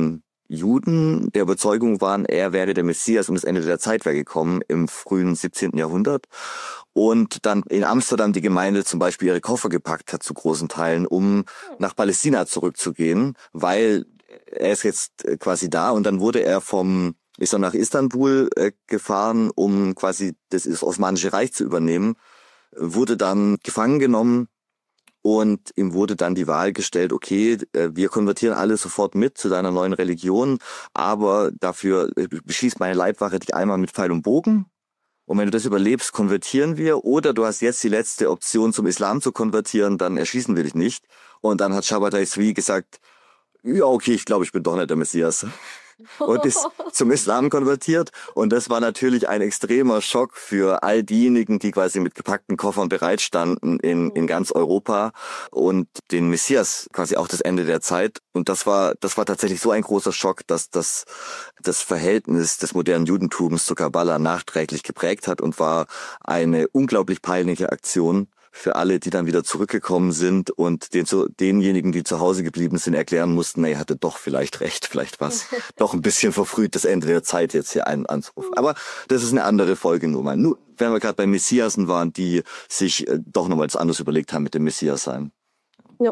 Juden der Überzeugung waren, er wäre der Messias und das Ende der Zeit wäre gekommen im frühen 17. Jahrhundert. Und dann in Amsterdam die Gemeinde zum Beispiel ihre Koffer gepackt hat zu großen Teilen, um nach Palästina zurückzugehen, weil er ist jetzt quasi da. Und dann ist er nach Istanbul gefahren, um quasi das Osmanische Reich zu übernehmen, wurde dann gefangen genommen. Und ihm wurde dann die Wahl gestellt, okay, wir konvertieren alle sofort mit zu deiner neuen Religion, aber dafür beschießt meine Leibwache dich einmal mit Pfeil und Bogen. Und wenn du das überlebst, konvertieren wir. Oder du hast jetzt die letzte Option, zum Islam zu konvertieren, dann erschießen wir dich nicht. Und dann hat Shabbatai Tzvi gesagt, ja okay, ich glaube, ich bin doch nicht der Messias. Und ist zum Islam konvertiert. Und das war natürlich ein extremer Schock für all diejenigen, die quasi mit gepackten Koffern bereitstanden in ganz Europa und den Messias quasi auch das Ende der Zeit. Und das war tatsächlich so ein großer Schock, dass das Verhältnis des modernen Judentums zur Kabbala nachträglich geprägt hat und war eine unglaublich peinliche Aktion für alle, die dann wieder zurückgekommen sind und denjenigen, die zu Hause geblieben sind, erklären mussten, er hatte doch vielleicht recht, vielleicht war es doch ein bisschen verfrüht, das Ende der Zeit jetzt hier anzurufen. Aber das ist eine andere Folge nur mal. Nur, wenn wir gerade bei Messiasen waren, die sich doch nochmals anders überlegt haben mit dem Messias sein. Ja.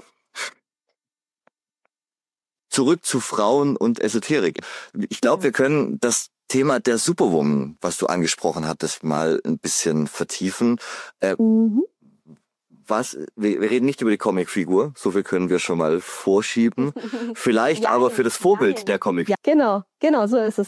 Zurück zu Frauen und Esoterik. Ich glaube, wir können das Thema der Superwoman, was du angesprochen hattest, mal ein bisschen vertiefen. Wir reden nicht über die Comicfigur, so viel können wir schon mal vorschieben. Vielleicht ja, aber für das Vorbild der Comicfigur. Ja, genau, so ist es.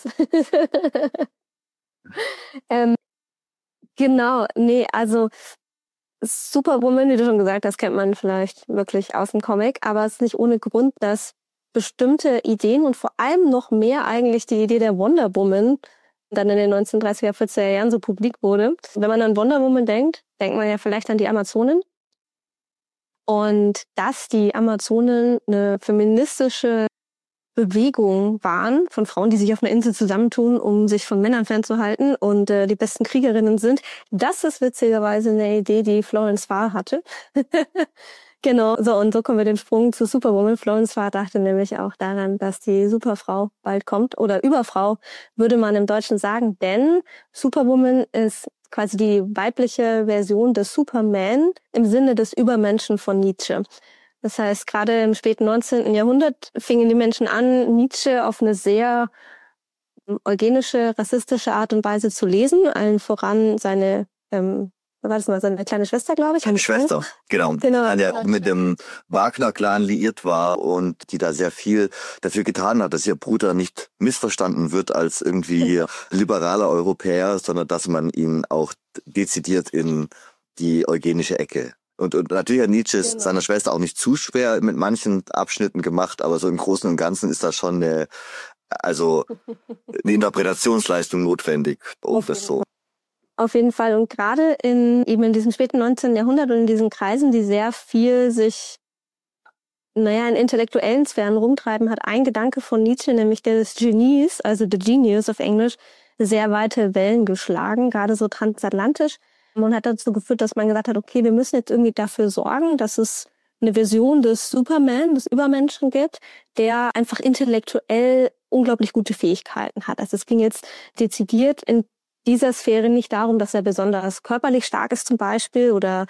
Also Superwoman, wie du schon gesagt hast, kennt man vielleicht wirklich aus dem Comic, aber es ist nicht ohne Grund, dass bestimmte Ideen und vor allem noch mehr eigentlich die Idee der Wonder Woman dann in den 1930er, 40er Jahren so publik wurde. Wenn man an Wonder Woman denkt man ja vielleicht an die Amazonen. Und dass die Amazonen eine feministische Bewegung waren von Frauen, die sich auf einer Insel zusammentun, um sich von Männern fernzuhalten und die besten Kriegerinnen sind, das ist witzigerweise eine Idee, die Florence Farr hatte. Genau, so und so kommen wir den Sprung zu Superwoman. Florence Farr dachte nämlich auch daran, dass die Superfrau bald kommt oder Überfrau, würde man im Deutschen sagen, denn Superwoman ist quasi die weibliche Version des Superman im Sinne des Übermenschen von Nietzsche. Das heißt, gerade im späten 19. Jahrhundert fingen die Menschen an, Nietzsche auf eine sehr eugenische, rassistische Art und Weise zu lesen, allen voran seine seine kleine Schwester, glaube ich. Seine Schwester, genau. Die ja mit dem Wagner-Clan liiert war und die da sehr viel dafür getan hat, dass ihr Bruder nicht missverstanden wird als irgendwie liberaler Europäer, sondern dass man ihn auch dezidiert in die eugenische Ecke. Und natürlich hat Nietzsche seiner Schwester auch nicht zu schwer mit manchen Abschnitten gemacht, aber so im Großen und Ganzen ist da schon eine Interpretationsleistung notwendig, um das so. Auf jeden Fall. Und gerade in diesem späten 19. Jahrhundert und in diesen Kreisen, die sehr viel sich, in intellektuellen Sphären rumtreiben, hat ein Gedanke von Nietzsche, nämlich der des Genies, also the genius auf Englisch, sehr weite Wellen geschlagen, gerade so transatlantisch. Und hat dazu geführt, dass man gesagt hat, okay, wir müssen jetzt irgendwie dafür sorgen, dass es eine Version des Superman, des Übermenschen gibt, der einfach intellektuell unglaublich gute Fähigkeiten hat. Also es ging jetzt dezidiert in dieser Sphäre nicht darum, dass er besonders körperlich stark ist zum Beispiel oder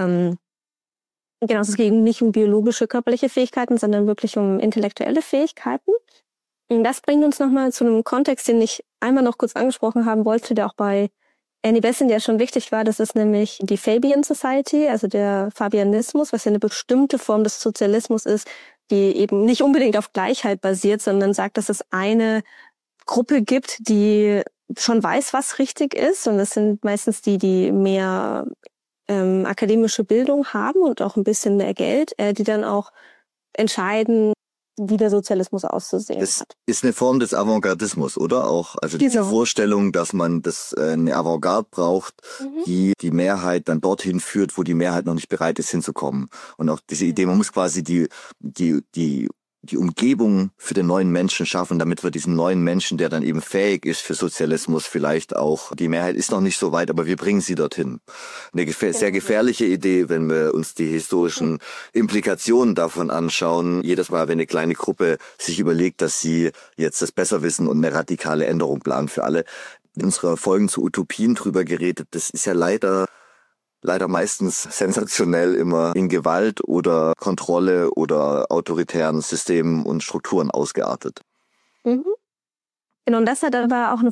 es ging nicht um biologische körperliche Fähigkeiten, sondern wirklich um intellektuelle Fähigkeiten. Und das bringt uns nochmal zu einem Kontext, den ich einmal noch kurz angesprochen haben wollte, der auch bei Annie Besant ja schon wichtig war. Das ist nämlich die Fabian Society, also der Fabianismus, was ja eine bestimmte Form des Sozialismus ist, die eben nicht unbedingt auf Gleichheit basiert, sondern sagt, dass es eine Gruppe gibt, die schon weiß, was richtig ist. Und das sind meistens die mehr akademische Bildung haben und auch ein bisschen mehr Geld, die dann auch entscheiden, wie der Sozialismus auszusehen das hat. Ist eine Form des Avantgardismus, oder? Auch, also die Vorstellung, dass man eine Avantgarde braucht, die Mehrheit dann dorthin führt, wo die Mehrheit noch nicht bereit ist hinzukommen. Und auch diese Idee, man muss quasi die die Umgebung für den neuen Menschen schaffen, damit wir diesen neuen Menschen, der dann eben fähig ist für Sozialismus, vielleicht auch, die Mehrheit ist noch nicht so weit, aber wir bringen sie dorthin. Eine sehr gefährliche Idee, wenn wir uns die historischen Implikationen davon anschauen. Jedes Mal, wenn eine kleine Gruppe sich überlegt, dass sie jetzt das besser wissen und eine radikale Änderung planen für alle. In unserer Folgen zu Utopien drüber geredet, das ist ja leider meistens sensationell immer in Gewalt oder Kontrolle oder autoritären Systemen und Strukturen ausgeartet. Mhm. Genau, und das hat aber auch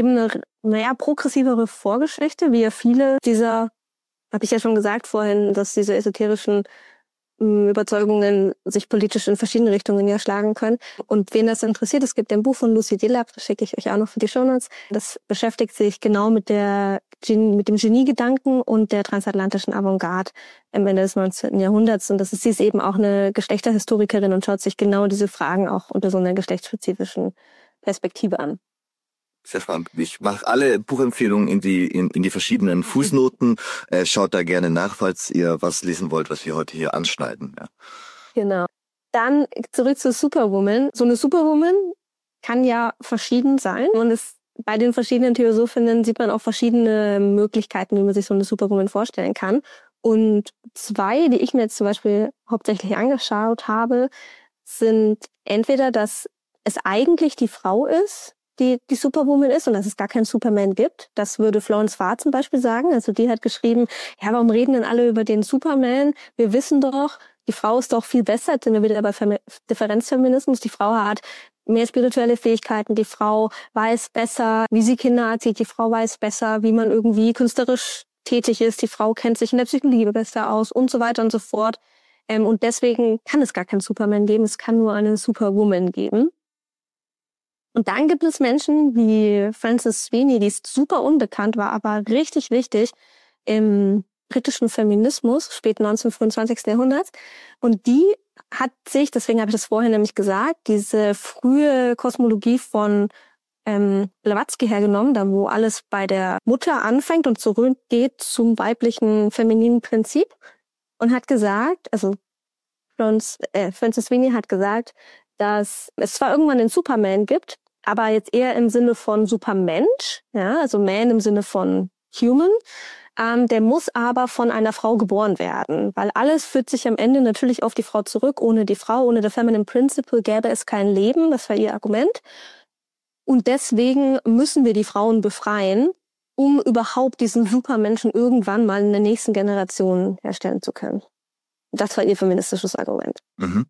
eine progressivere Vorgeschichte, wie ja viele dieser, habe ich ja schon gesagt vorhin, dass diese esoterischen Überzeugungen sich politisch in verschiedene Richtungen ja schlagen können. Und wen das interessiert, es gibt ein Buch von Lucy Dillard, das schicke ich euch auch noch für die Shownotes. Das beschäftigt sich genau mit dem Geniegedanken und der transatlantischen Avantgarde am Ende des 19. Jahrhunderts. Und sie ist eben auch eine Geschlechterhistorikerin und schaut sich genau diese Fragen auch unter so einer geschlechtsspezifischen Perspektive an. Sehr spannend. Ich mache alle Buchempfehlungen in die verschiedenen Fußnoten. Schaut da gerne nach, falls ihr was lesen wollt, was wir heute hier anschneiden. Ja. Genau. Dann zurück zur Superwoman. So eine Superwoman kann ja verschieden sein. Und bei den verschiedenen Theosophinnen sieht man auch verschiedene Möglichkeiten, wie man sich so eine Superwoman vorstellen kann. Und zwei, die ich mir jetzt zum Beispiel hauptsächlich angeschaut habe, sind entweder, dass es eigentlich die Frau ist, die Superwoman ist und dass es gar keinen Superman gibt. Das würde Florence Farr zum Beispiel sagen. Also die hat geschrieben, ja, warum reden denn alle über den Superman? Wir wissen doch, die Frau ist doch viel besser. Jetzt sind wir wieder bei Differenzfeminismus. Die Frau hat mehr spirituelle Fähigkeiten. Die Frau weiß besser, wie sie Kinder erzieht. Die Frau weiß besser, wie man irgendwie künstlerisch tätig ist. Die Frau kennt sich in der Psychologie besser aus und so weiter und so fort. Und deswegen kann es gar keinen Superman geben. Es kann nur eine Superwoman geben. Und dann gibt es Menschen wie Frances Sweeney, die super unbekannt war, aber richtig wichtig im britischen Feminismus, späten 19. 25. Jahrhunderts. Und die hat sich, deswegen habe ich das vorhin nämlich gesagt, diese frühe Kosmologie von Blavatsky hergenommen, da wo alles bei der Mutter anfängt und zurückgeht zum weiblichen femininen Prinzip und hat gesagt, also Frances Sweeney hat gesagt, dass es zwar irgendwann den Superman gibt, aber jetzt eher im Sinne von Supermensch, ja, also Man im Sinne von Human, der muss aber von einer Frau geboren werden, weil alles führt sich am Ende natürlich auf die Frau zurück. Ohne die Frau, ohne the Feminine Principle gäbe es kein Leben, das war ihr Argument. Und deswegen müssen wir die Frauen befreien, um überhaupt diesen Supermenschen irgendwann mal in der nächsten Generation herstellen zu können. Das war ihr feministisches Argument. Mhm.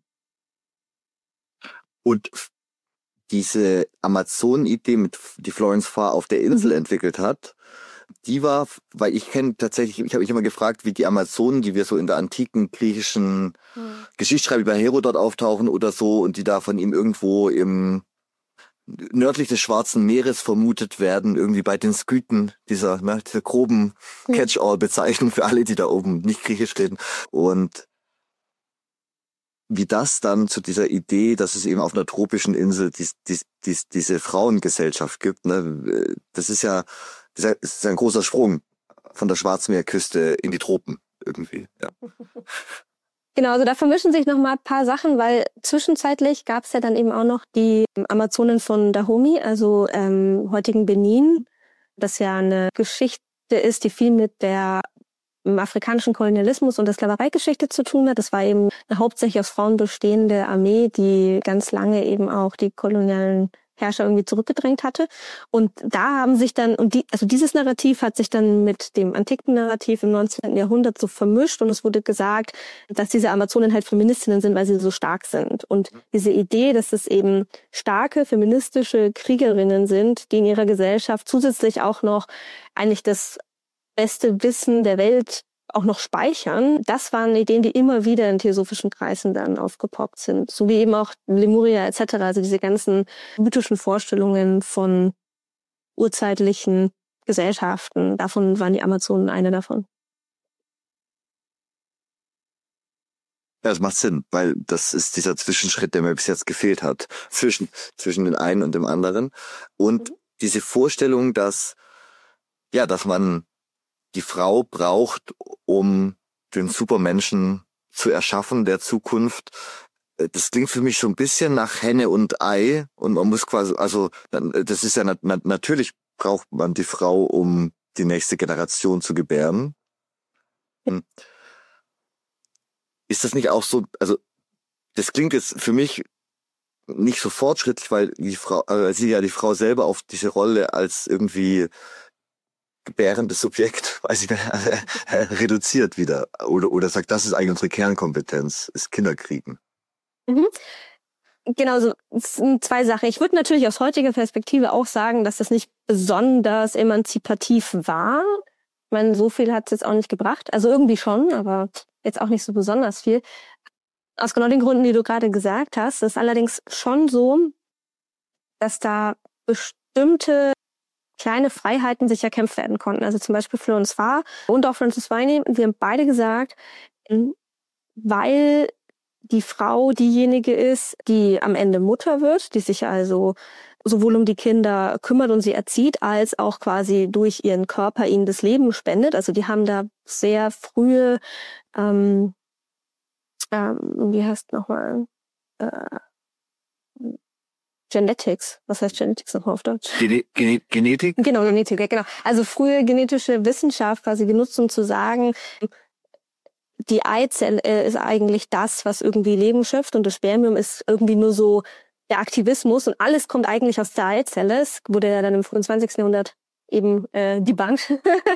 Und diese Amazonen-Idee, die Florence Farr auf der Insel entwickelt hat, die war, weil ich habe mich immer gefragt, wie die Amazonen, die wir so in der antiken griechischen Geschichtsschreibung bei Herodot auftauchen oder so und die da von ihm irgendwo im nördlich des Schwarzen Meeres vermutet werden, irgendwie bei den Skythen, dieser groben Catch-all-Bezeichnung für alle, die da oben nicht griechisch reden. Und wie das dann zu dieser Idee, dass es eben auf einer tropischen Insel diese Frauengesellschaft gibt, ne? Das ist ein großer Sprung von der Schwarzmeerküste in die Tropen irgendwie. Ja. Genau, also da vermischen sich noch mal ein paar Sachen, weil zwischenzeitlich gab es ja dann eben auch noch die Amazonen von Dahomey, also heutigen Benin, das ja eine Geschichte ist, die viel mit der afrikanischen Kolonialismus und der Sklavereigeschichte zu tun hat. Das war eben eine hauptsächlich aus Frauen bestehende Armee, die ganz lange eben auch die kolonialen Herrscher irgendwie zurückgedrängt hatte. Und da haben sich dann, dieses Narrativ hat sich dann mit dem antiken Narrativ im 19. Jahrhundert so vermischt und es wurde gesagt, dass diese Amazonen halt Feministinnen sind, weil sie so stark sind. Und diese Idee, dass es eben starke feministische Kriegerinnen sind, die in ihrer Gesellschaft zusätzlich auch noch eigentlich das beste Wissen der Welt auch noch speichern, das waren Ideen, die immer wieder in theosophischen Kreisen dann aufgepoppt sind. So wie eben auch Lemuria etc., also diese ganzen mythischen Vorstellungen von urzeitlichen Gesellschaften. Davon waren die Amazonen eine davon. Ja, das macht Sinn, weil das ist dieser Zwischenschritt, der mir bis jetzt gefehlt hat, zwischen dem einen und dem anderen. Und diese Vorstellung, dass man die Frau braucht, um den Supermenschen zu erschaffen der Zukunft, Das klingt für mich so ein bisschen nach Henne und Ei und man muss quasi, also das ist ja natürlich braucht man die Frau, um die nächste Generation zu gebären. Ist das nicht auch so, also das klingt jetzt für mich nicht so fortschrittlich, weil sie ja die Frau selber auf diese Rolle als irgendwie gebärendes Subjekt, weiß ich nicht, reduziert wieder. Oder sagt, das ist eigentlich unsere Kernkompetenz, ist Kinderkriegen. Mhm. Genau, so es sind zwei Sachen. Ich würde natürlich aus heutiger Perspektive auch sagen, dass das nicht besonders emanzipativ war. Ich meine, so viel hat es jetzt auch nicht gebracht. Also irgendwie schon, aber jetzt auch nicht so besonders viel. Aus genau den Gründen, die du gerade gesagt hast, ist allerdings schon so, dass da bestimmte kleine Freiheiten sich erkämpft werden konnten. Also zum Beispiel Florence Farr und auch Frances Viney, wir haben beide gesagt, weil die Frau diejenige ist, die am Ende Mutter wird, die sich also sowohl um die Kinder kümmert und sie erzieht, als auch quasi durch ihren Körper ihnen das Leben spendet. Also die haben da sehr frühe, wie heißt nochmal, Genetics. Was heißt Genetics nochmal auf Deutsch? Genetik? Genau, Genetik, ja, genau. Also frühe genetische Wissenschaft quasi genutzt, um zu sagen, die Eizelle ist eigentlich das, was irgendwie Leben schöpft und das Spermium ist irgendwie nur so der Aktivismus und alles kommt eigentlich aus der Eizelle. Es wurde ja dann im frühen 20. Jahrhundert eben debunked.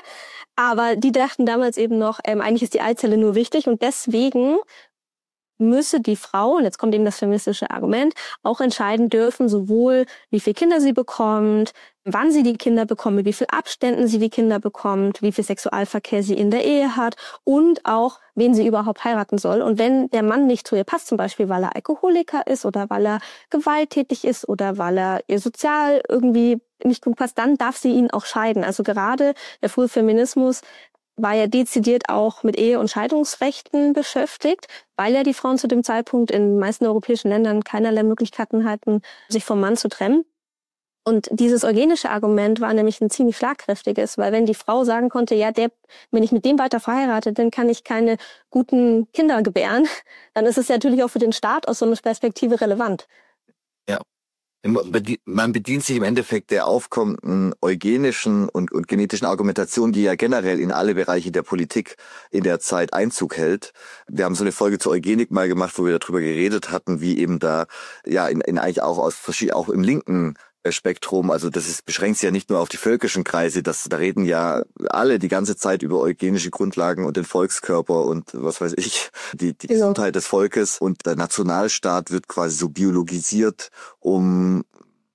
Aber die dachten damals eben noch, eigentlich ist die Eizelle nur wichtig und deswegen müsse die Frau, und jetzt kommt eben das feministische Argument, auch entscheiden dürfen, sowohl wie viele Kinder sie bekommt, wann sie die Kinder bekommt, mit wie viel Abständen sie die Kinder bekommt, wie viel Sexualverkehr sie in der Ehe hat und auch, wen sie überhaupt heiraten soll. Und wenn der Mann nicht zu ihr passt, zum Beispiel, weil er Alkoholiker ist oder weil er gewalttätig ist oder weil er ihr sozial irgendwie nicht gut passt, dann darf sie ihn auch scheiden. Also gerade der frühe Feminismus war ja dezidiert auch mit Ehe- und Scheidungsrechten beschäftigt, weil ja die Frauen zu dem Zeitpunkt in den meisten europäischen Ländern keinerlei Möglichkeiten hatten, sich vom Mann zu trennen. Und dieses eugenische Argument war nämlich ein ziemlich schlagkräftiges, weil wenn die Frau sagen konnte, ja, wenn ich mit dem weiter verheiratet, dann kann ich keine guten Kinder gebären, dann ist es ja natürlich auch für den Staat aus so einer Perspektive relevant. Ja. Man bedient sich im Endeffekt der aufkommenden eugenischen und genetischen Argumentation, die ja generell in alle Bereiche der Politik in der Zeit Einzug hält. Wir haben so eine Folge zur Eugenik mal gemacht, wo wir darüber geredet hatten, wie eben da ja in eigentlich auch auch im linken Spektrum, also beschränkt sich ja nicht nur auf die völkischen Kreise, da reden ja alle die ganze Zeit über eugenische Grundlagen und den Volkskörper und was weiß ich, die Gesundheit des Volkes und der Nationalstaat wird quasi so biologisiert, um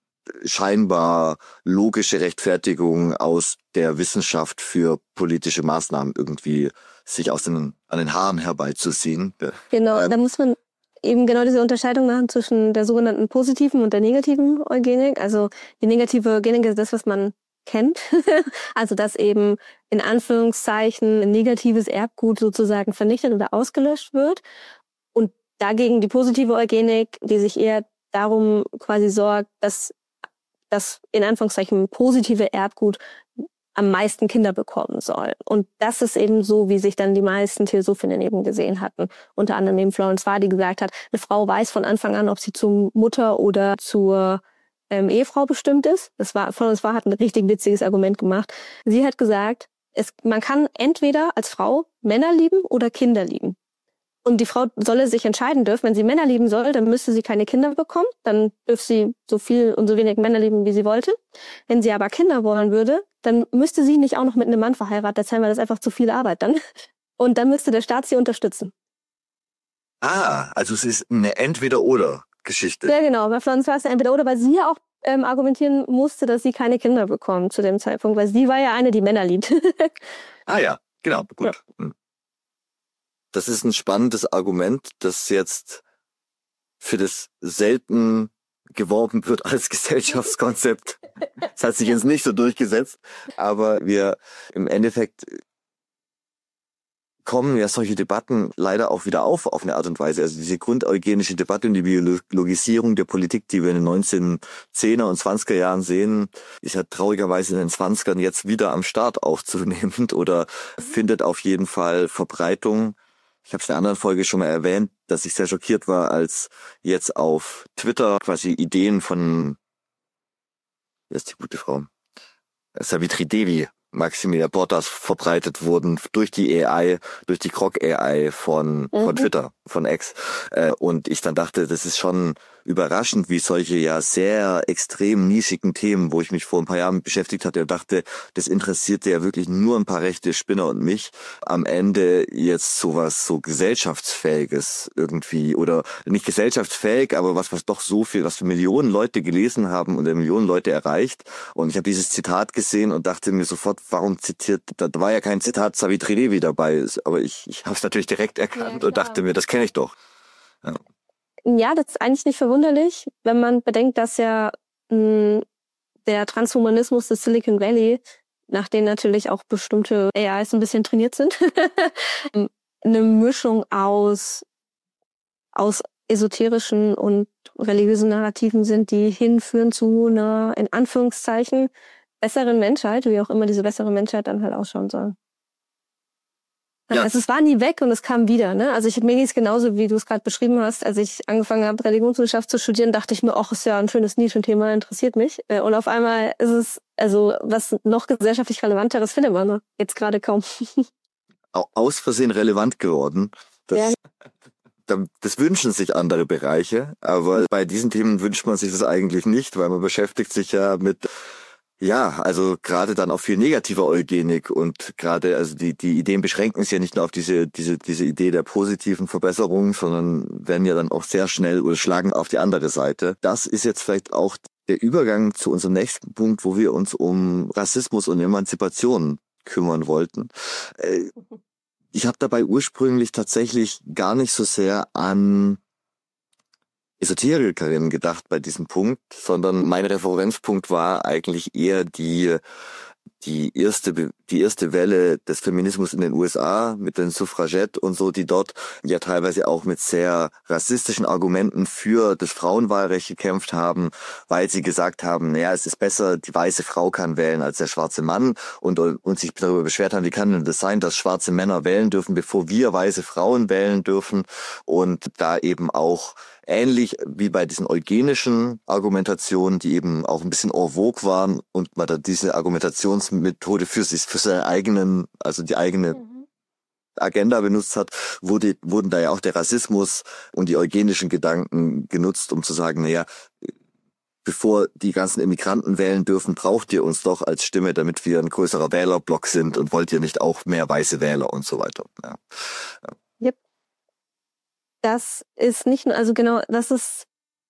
scheinbar logische Rechtfertigung aus der Wissenschaft für politische Maßnahmen irgendwie sich an den Haaren herbeizuziehen. Genau, da muss man eben genau diese Unterscheidung machen zwischen der sogenannten positiven und der negativen Eugenik. Also die negative Eugenik ist das, was man kennt. Also dass eben in Anführungszeichen ein negatives Erbgut sozusagen vernichtet oder ausgelöscht wird. Und dagegen die positive Eugenik, die sich eher darum quasi sorgt, dass das in Anführungszeichen positive Erbgut am meisten Kinder bekommen soll. Und das ist eben so, wie sich dann die meisten Theosophinnen eben gesehen hatten. Unter anderem eben Florence Farr, die gesagt hat, eine Frau weiß von Anfang an, ob sie zur Mutter oder zur Ehefrau bestimmt ist. Florence Farr hat ein richtig witziges Argument gemacht. Sie hat gesagt, man kann entweder als Frau Männer lieben oder Kinder lieben. Und die Frau solle sich entscheiden dürfen, wenn sie Männer lieben soll, dann müsste sie keine Kinder bekommen, dann dürfte sie so viel und so wenig Männer lieben, wie sie wollte. Wenn sie aber Kinder wollen würde, dann müsste sie nicht auch noch mit einem Mann verheiratet sein, weil das einfach zu viel Arbeit dann. Und dann müsste der Staat sie unterstützen. Also es ist eine Entweder-oder-Geschichte. Ja, genau. Bei Florence war es Entweder-oder, weil sie ja auch argumentieren musste, dass sie keine Kinder bekommt zu dem Zeitpunkt, weil sie war ja eine, die Männer liebt. Ja, genau, gut. Ja. Das ist ein spannendes Argument, das jetzt für das selten geworben wird als Gesellschaftskonzept. Das hat sich jetzt nicht so durchgesetzt, aber wir im Endeffekt kommen ja solche Debatten leider auch wieder auf eine Art und Weise. Also diese grundeugenische Debatte und die Biologisierung der Politik, die wir in den 1910er und 20er Jahren sehen, ist ja traurigerweise in den 20ern jetzt wieder am Start auch zunehmend oder findet auf jeden Fall Verbreitung. Ich habe es in einer anderen Folge schon mal erwähnt, dass ich sehr schockiert war, als jetzt auf Twitter quasi Ideen von, wer ist die gute Frau? Savitri Devi, Maximilian Bottas verbreitet wurden durch die AI, durch die Grok AI von Twitter, von X. Und ich dann dachte, das ist schon überraschend, wie solche ja sehr extrem nischigen Themen, wo ich mich vor ein paar Jahren beschäftigt hatte und dachte, das interessierte ja wirklich nur ein paar rechte Spinner und mich, am Ende jetzt sowas so gesellschaftsfähiges irgendwie, oder nicht gesellschaftsfähig, aber was doch so viel, was für Millionen Leute gelesen haben und Millionen Leute erreicht. Und ich habe dieses Zitat gesehen und dachte mir sofort, warum zitiert, da war ja kein Zitat Savitri Devi dabei, aber ich habe es natürlich direkt erkannt und dachte mir, das kenne ich doch. Ja. Ja, das ist eigentlich nicht verwunderlich, wenn man bedenkt, dass ja der Transhumanismus des Silicon Valley, nach dem natürlich auch bestimmte AIs ein bisschen trainiert sind, eine Mischung aus esoterischen und religiösen Narrativen sind, die hinführen zu einer, in Anführungszeichen, besseren Menschheit, wie auch immer diese bessere Menschheit dann halt ausschauen soll. Ja. Also es war nie weg und es kam wieder. Ne? Also mir ging es genauso, wie du es gerade beschrieben hast. Als ich angefangen habe, Religionswissenschaft zu studieren, dachte ich mir, ach, ist ja ein schönes Nischenthema, interessiert mich. Und auf einmal ist es, also was noch gesellschaftlich Relevanteres findet man jetzt gerade kaum. Aus Versehen relevant geworden. Das wünschen sich andere Bereiche, aber bei diesen Themen wünscht man sich das eigentlich nicht, weil man beschäftigt sich ja mit, ja, also gerade dann auch viel negativer Eugenik und gerade, also die Ideen beschränken sich ja nicht nur auf diese Idee der positiven Verbesserung, sondern werden ja dann auch sehr schnell oder schlagen auf die andere Seite. Das ist jetzt vielleicht auch der Übergang zu unserem nächsten Punkt, wo wir uns um Rassismus und Emanzipation kümmern wollten. Ich habe dabei ursprünglich tatsächlich gar nicht so sehr an Esoterikerinnen gedacht bei diesem Punkt, sondern mein Referenzpunkt war eigentlich eher die erste Welle des Feminismus in den USA mit den Suffragettes und so, die dort ja teilweise auch mit sehr rassistischen Argumenten für das Frauenwahlrecht gekämpft haben, weil sie gesagt haben, naja, es ist besser, die weiße Frau kann wählen als der schwarze Mann und sich darüber beschwert haben, wie kann denn das sein, dass schwarze Männer wählen dürfen, bevor wir weiße Frauen wählen dürfen, und da eben auch ähnlich wie bei diesen eugenischen Argumentationen, die eben auch ein bisschen en vogue waren und man da diese Argumentationsmethode für seine eigenen, also die eigene Agenda benutzt hat, wurden da ja auch der Rassismus und die eugenischen Gedanken genutzt, um zu sagen, naja, bevor die ganzen Immigranten wählen dürfen, braucht ihr uns doch als Stimme, damit wir ein größerer Wählerblock sind, und wollt ihr nicht auch mehr weiße Wähler und so weiter. Ja. Yep. Das ist nicht nur, also genau, das ist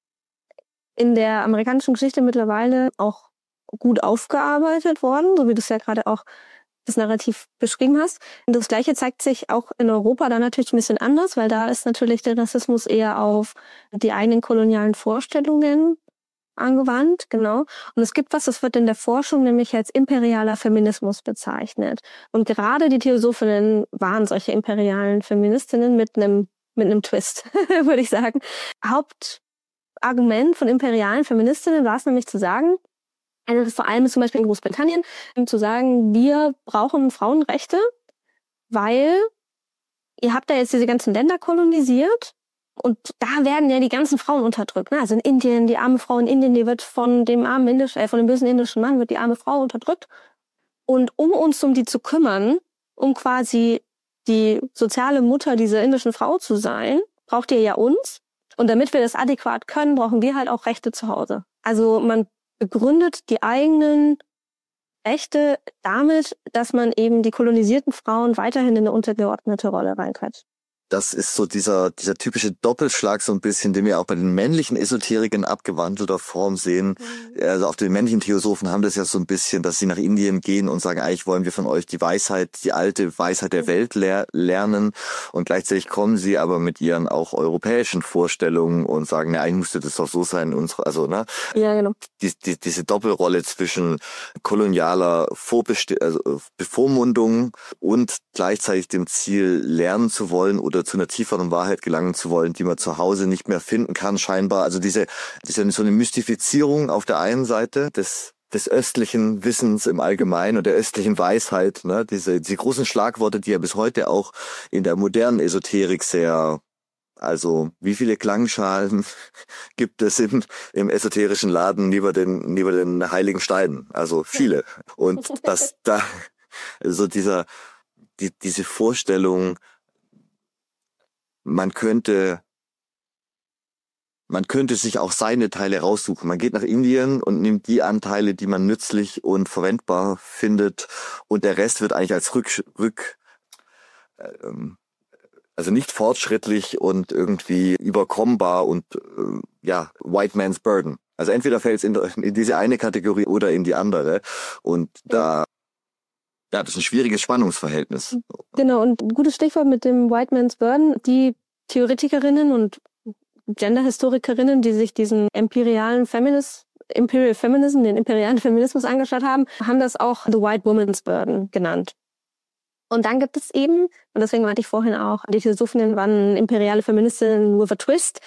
in der amerikanischen Geschichte mittlerweile auch gut aufgearbeitet worden, so wie du es ja gerade auch das Narrativ beschrieben hast. Und das Gleiche zeigt sich auch in Europa dann natürlich ein bisschen anders, weil da ist natürlich der Rassismus eher auf die eigenen kolonialen Vorstellungen angewandt, genau. Und es gibt was, das wird in der Forschung nämlich als imperialer Feminismus bezeichnet. Und gerade die Theosophinnen waren solche imperialen Feministinnen mit einem Twist, würde ich sagen. Hauptargument von imperialen Feministinnen war es nämlich zu sagen, also vor allem zum Beispiel in Großbritannien, zu sagen, wir brauchen Frauenrechte, weil ihr habt da jetzt diese ganzen Länder kolonisiert und da werden ja die ganzen Frauen unterdrückt. Also in Indien, die arme Frau in Indien, die wird von dem bösen indischen Mann wird die arme Frau unterdrückt. Und um uns um die zu kümmern, um quasi die soziale Mutter dieser indischen Frau zu sein, braucht ihr ja uns. Und damit wir das adäquat können, brauchen wir halt auch Rechte zu Hause. Also man begründet die eigenen Rechte damit, dass man eben die kolonisierten Frauen weiterhin in eine untergeordnete Rolle reinquetscht. Das ist so dieser typische Doppelschlag so ein bisschen, den wir auch bei den männlichen Esoterikern abgewandelter Form sehen. Also auf den männlichen Theosophen haben das ja so ein bisschen, dass sie nach Indien gehen und sagen, eigentlich wollen wir von euch die Weisheit, die alte Weisheit der Welt lernen. Und gleichzeitig kommen sie aber mit ihren auch europäischen Vorstellungen und sagen, eigentlich müsste das doch so sein, Ja, genau. Diese Doppelrolle zwischen kolonialer Bevormundung und gleichzeitig dem Ziel, lernen zu wollen oder zu einer tieferen Wahrheit gelangen zu wollen, die man zu Hause nicht mehr finden kann, scheinbar. Also diese so eine Mystifizierung auf der einen Seite des östlichen Wissens im Allgemeinen und der östlichen Weisheit, ne? Diese großen Schlagworte, die ja bis heute auch in der modernen Esoterik sehr Also wie viele Klangschalen gibt es im esoterischen Laden neben den heiligen Steinen? Also viele. Und also diese Vorstellung, man könnte sich auch seine Teile raussuchen. Man geht nach Indien und nimmt die Anteile, die man nützlich und verwendbar findet, und der Rest wird eigentlich als also nicht fortschrittlich und irgendwie überkommbar und White Man's Burden. Also entweder fällt es in diese eine Kategorie oder in die andere. Und das ist ein schwieriges Spannungsverhältnis. Genau, und ein gutes Stichwort mit dem White Man's Burden. Die Theoretikerinnen und Gender-Historikerinnen, die sich diesen Imperial Feminism, den imperialen Feminismus angeschaut haben, haben das auch The White Woman's Burden genannt. Und dann gibt es eben, und deswegen meinte ich vorhin auch, die Philosophinnen waren imperiale Feministinnen with a twist.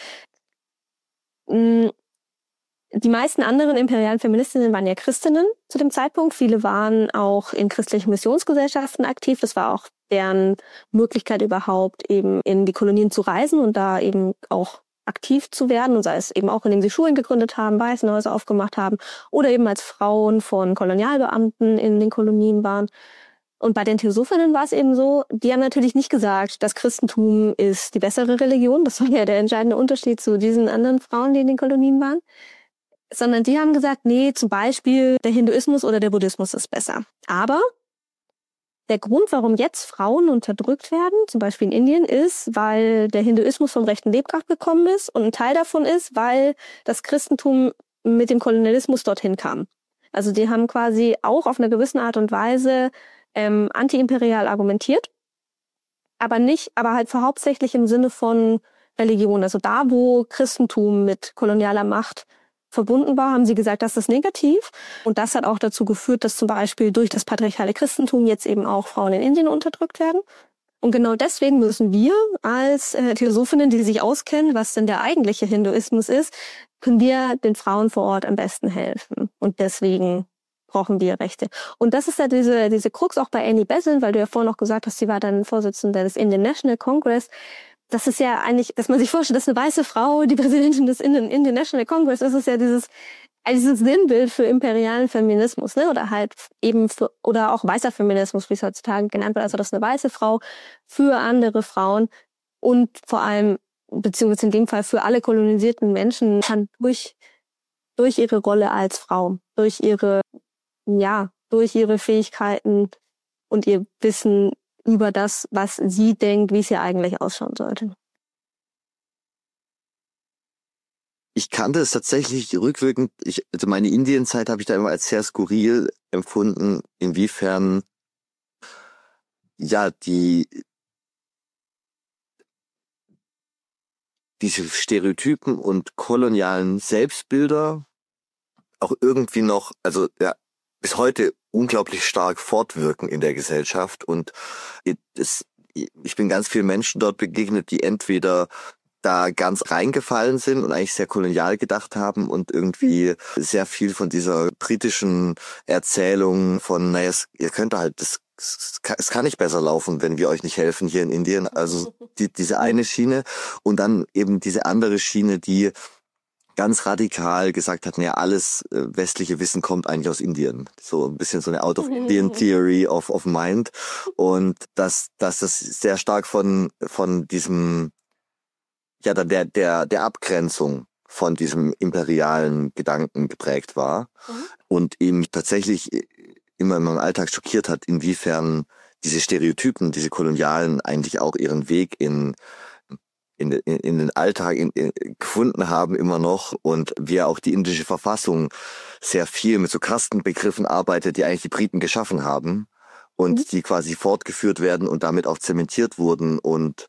Die meisten anderen imperialen Feministinnen waren ja Christinnen zu dem Zeitpunkt. Viele waren auch in christlichen Missionsgesellschaften aktiv. Das war auch deren Möglichkeit überhaupt, eben in die Kolonien zu reisen und da eben auch aktiv zu werden. Und sei es eben auch, indem sie Schulen gegründet haben, Waisenhäuser aufgemacht haben oder eben als Frauen von Kolonialbeamten in den Kolonien waren. Und bei den Theosophinnen war es eben so, die haben natürlich nicht gesagt, das Christentum ist die bessere Religion. Das war ja der entscheidende Unterschied zu diesen anderen Frauen, die in den Kolonien waren. Sondern die haben gesagt, nee, zum Beispiel der Hinduismus oder der Buddhismus ist besser. Aber der Grund, warum jetzt Frauen unterdrückt werden, zum Beispiel in Indien, ist, weil der Hinduismus vom rechten Weg abgekommen ist. Und ein Teil davon ist, weil das Christentum mit dem Kolonialismus dorthin kam. Also die haben quasi auch auf eine gewisse Art und Weise antiimperial argumentiert, aber halt hauptsächlich im Sinne von Religion. Also da, wo Christentum mit kolonialer Macht verbunden war, haben sie gesagt, das ist negativ. Und das hat auch dazu geführt, dass zum Beispiel durch das patriarchale Christentum jetzt eben auch Frauen in Indien unterdrückt werden. Und genau deswegen müssen wir als Theosophinnen, die sich auskennen, was denn der eigentliche Hinduismus ist, können wir den Frauen vor Ort am besten helfen. Und deswegen brauchen wir Rechte. Und das ist ja diese Krux auch bei Annie Besant, weil du ja vorhin noch gesagt hast, sie war dann Vorsitzende des Indian National Congress. Das ist ja eigentlich, dass man sich vorstellt, dass eine weiße Frau die Präsidentin des Indian National Congress, das ist ja dieses Sinnbild für imperialen Feminismus, ne? Oder halt eben oder auch weißer Feminismus, wie es heutzutage genannt wird. Also dass eine weiße Frau für andere Frauen und vor allem, beziehungsweise in dem Fall für alle kolonisierten Menschen, kann durch ihre Rolle als Frau, durch ihre Fähigkeiten und ihr Wissen über das, was sie denkt, wie es ihr eigentlich ausschauen sollte. Ich kannte es tatsächlich rückwirkend, also meine Indienzeit habe ich da immer als sehr skurril empfunden, inwiefern diese Stereotypen und kolonialen Selbstbilder auch irgendwie noch, bis heute unglaublich stark fortwirken in der Gesellschaft. Und ich bin ganz vielen Menschen dort begegnet, die entweder da ganz reingefallen sind und eigentlich sehr kolonial gedacht haben und irgendwie sehr viel von dieser britischen Erzählung von, ihr könnt halt, es kann nicht besser laufen, wenn wir euch nicht helfen hier in Indien. Also diese eine Schiene und dann eben diese andere Schiene, die ganz radikal gesagt hat, alles westliche Wissen kommt eigentlich aus Indien. So ein bisschen so eine Out-of-Indian Theory of Mind. Und dass das sehr stark von diesem, der Abgrenzung von diesem imperialen Gedanken geprägt war. Und ihm tatsächlich immer in meinem Alltag schockiert hat, inwiefern diese Stereotypen, diese kolonialen eigentlich auch ihren Weg in den Alltag gefunden haben immer noch und wir auch die indische Verfassung sehr viel mit so Kastenbegriffen arbeitet, die eigentlich die Briten geschaffen haben und die quasi fortgeführt werden und damit auch zementiert wurden und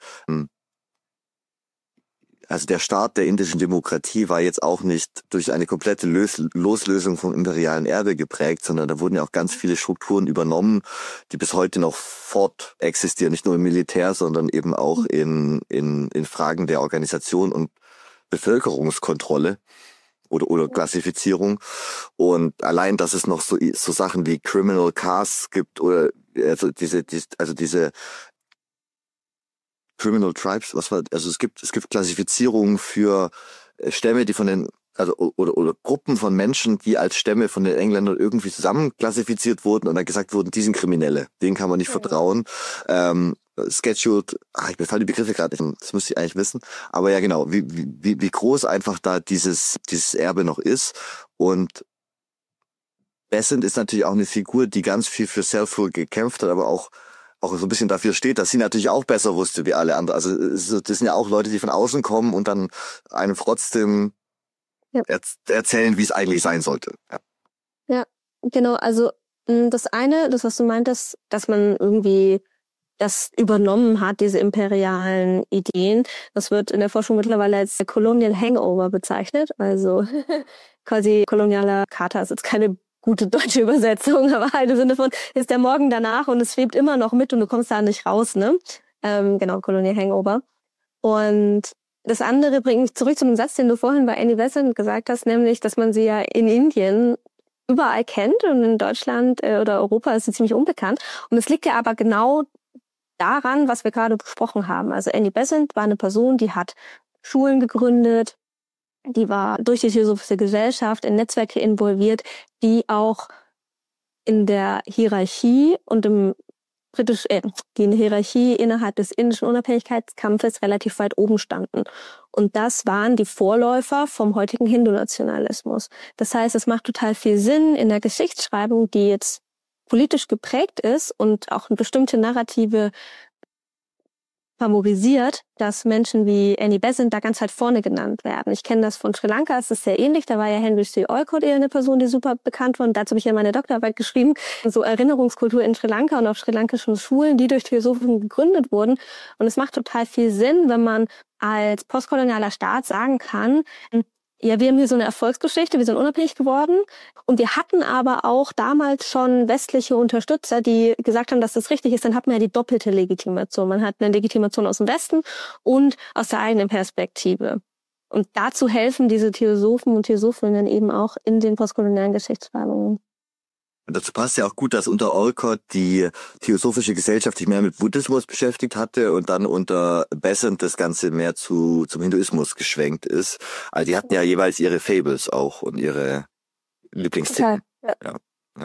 also der Start der indischen Demokratie war jetzt auch nicht durch eine komplette Loslösung vom imperialen Erbe geprägt, sondern da wurden ja auch ganz viele Strukturen übernommen, die bis heute noch fort existieren, nicht nur im Militär, sondern eben auch in Fragen der Organisation und Bevölkerungskontrolle oder Klassifizierung. Und allein, dass es noch so Sachen wie Criminal Castes gibt oder diese Criminal Tribes, also es gibt Klassifizierungen für Stämme, die von den, also oder Gruppen von Menschen, die als Stämme von den Engländern irgendwie zusammen klassifiziert wurden und dann gesagt wurden, die sind Kriminelle, denen kann man nicht vertrauen. Scheduled, mir fallen die Begriffe gerade nicht, das müsste ich eigentlich wissen. Aber ja genau, wie groß einfach da dieses Erbe noch ist. Und Besant ist natürlich auch eine Figur, die ganz viel für Self-Rule gekämpft hat, aber auch so ein bisschen dafür steht, dass sie natürlich auch besser wusste wie alle anderen. Also das sind ja auch Leute, die von außen kommen und dann einem trotzdem erzählen, wie es eigentlich sein sollte. Ja, genau. Also das eine, das was du meintest, dass man irgendwie das übernommen hat, diese imperialen Ideen, das wird in der Forschung mittlerweile als Colonial Hangover bezeichnet. Also quasi kolonialer Kater ist jetzt keine gute deutsche Übersetzung, aber halt im Sinne von, ist der Morgen danach und es schwebt immer noch mit und du kommst da nicht raus, ne? Genau, Colonial Hangover. Und das andere bringt mich zurück zu einem Satz, den du vorhin bei Annie Besant gesagt hast, nämlich, dass man sie ja in Indien überall kennt und in Deutschland oder Europa ist sie ziemlich unbekannt. Und es liegt ja aber genau daran, was wir gerade besprochen haben. Also Annie Besant war eine Person, die hat Schulen gegründet, die war durch die Theosophische Gesellschaft in Netzwerke involviert, die auch in der Hierarchie und die in der Hierarchie innerhalb des indischen Unabhängigkeitskampfes relativ weit oben standen. Und das waren die Vorläufer vom heutigen Hindu-Nationalismus. Das heißt, es macht total viel Sinn in der Geschichtsschreibung, die jetzt politisch geprägt ist und auch eine bestimmte Narrative favorisiert, dass Menschen wie Annie Besant da ganz halt vorne genannt werden. Ich kenne das von Sri Lanka, es ist sehr ähnlich. Da war ja Henry C. Olcott eher eine Person, die super bekannt war. Und dazu habe ich ja meine Doktorarbeit geschrieben. So Erinnerungskultur in Sri Lanka und auf sri-lankischen Schulen, die durch Theosophen gegründet wurden. Und es macht total viel Sinn, wenn man als postkolonialer Staat sagen kann, ja, wir haben hier so eine Erfolgsgeschichte, wir sind unabhängig geworden und wir hatten aber auch damals schon westliche Unterstützer, die gesagt haben, dass das richtig ist. Dann hat man ja die doppelte Legitimation. Man hat eine Legitimation aus dem Westen und aus der eigenen Perspektive. Und dazu helfen diese Theosophen und Theosophinnen eben auch in den postkolonialen Geschichtsschreibungen. Und dazu passt ja auch gut, dass unter Olcott die Theosophische Gesellschaft sich mehr mit Buddhismus beschäftigt hatte und dann unter Besant das Ganze mehr zum Hinduismus geschwenkt ist. Also die hatten ja jeweils ihre Fables auch und ihre Lieblingsthemen. Ja.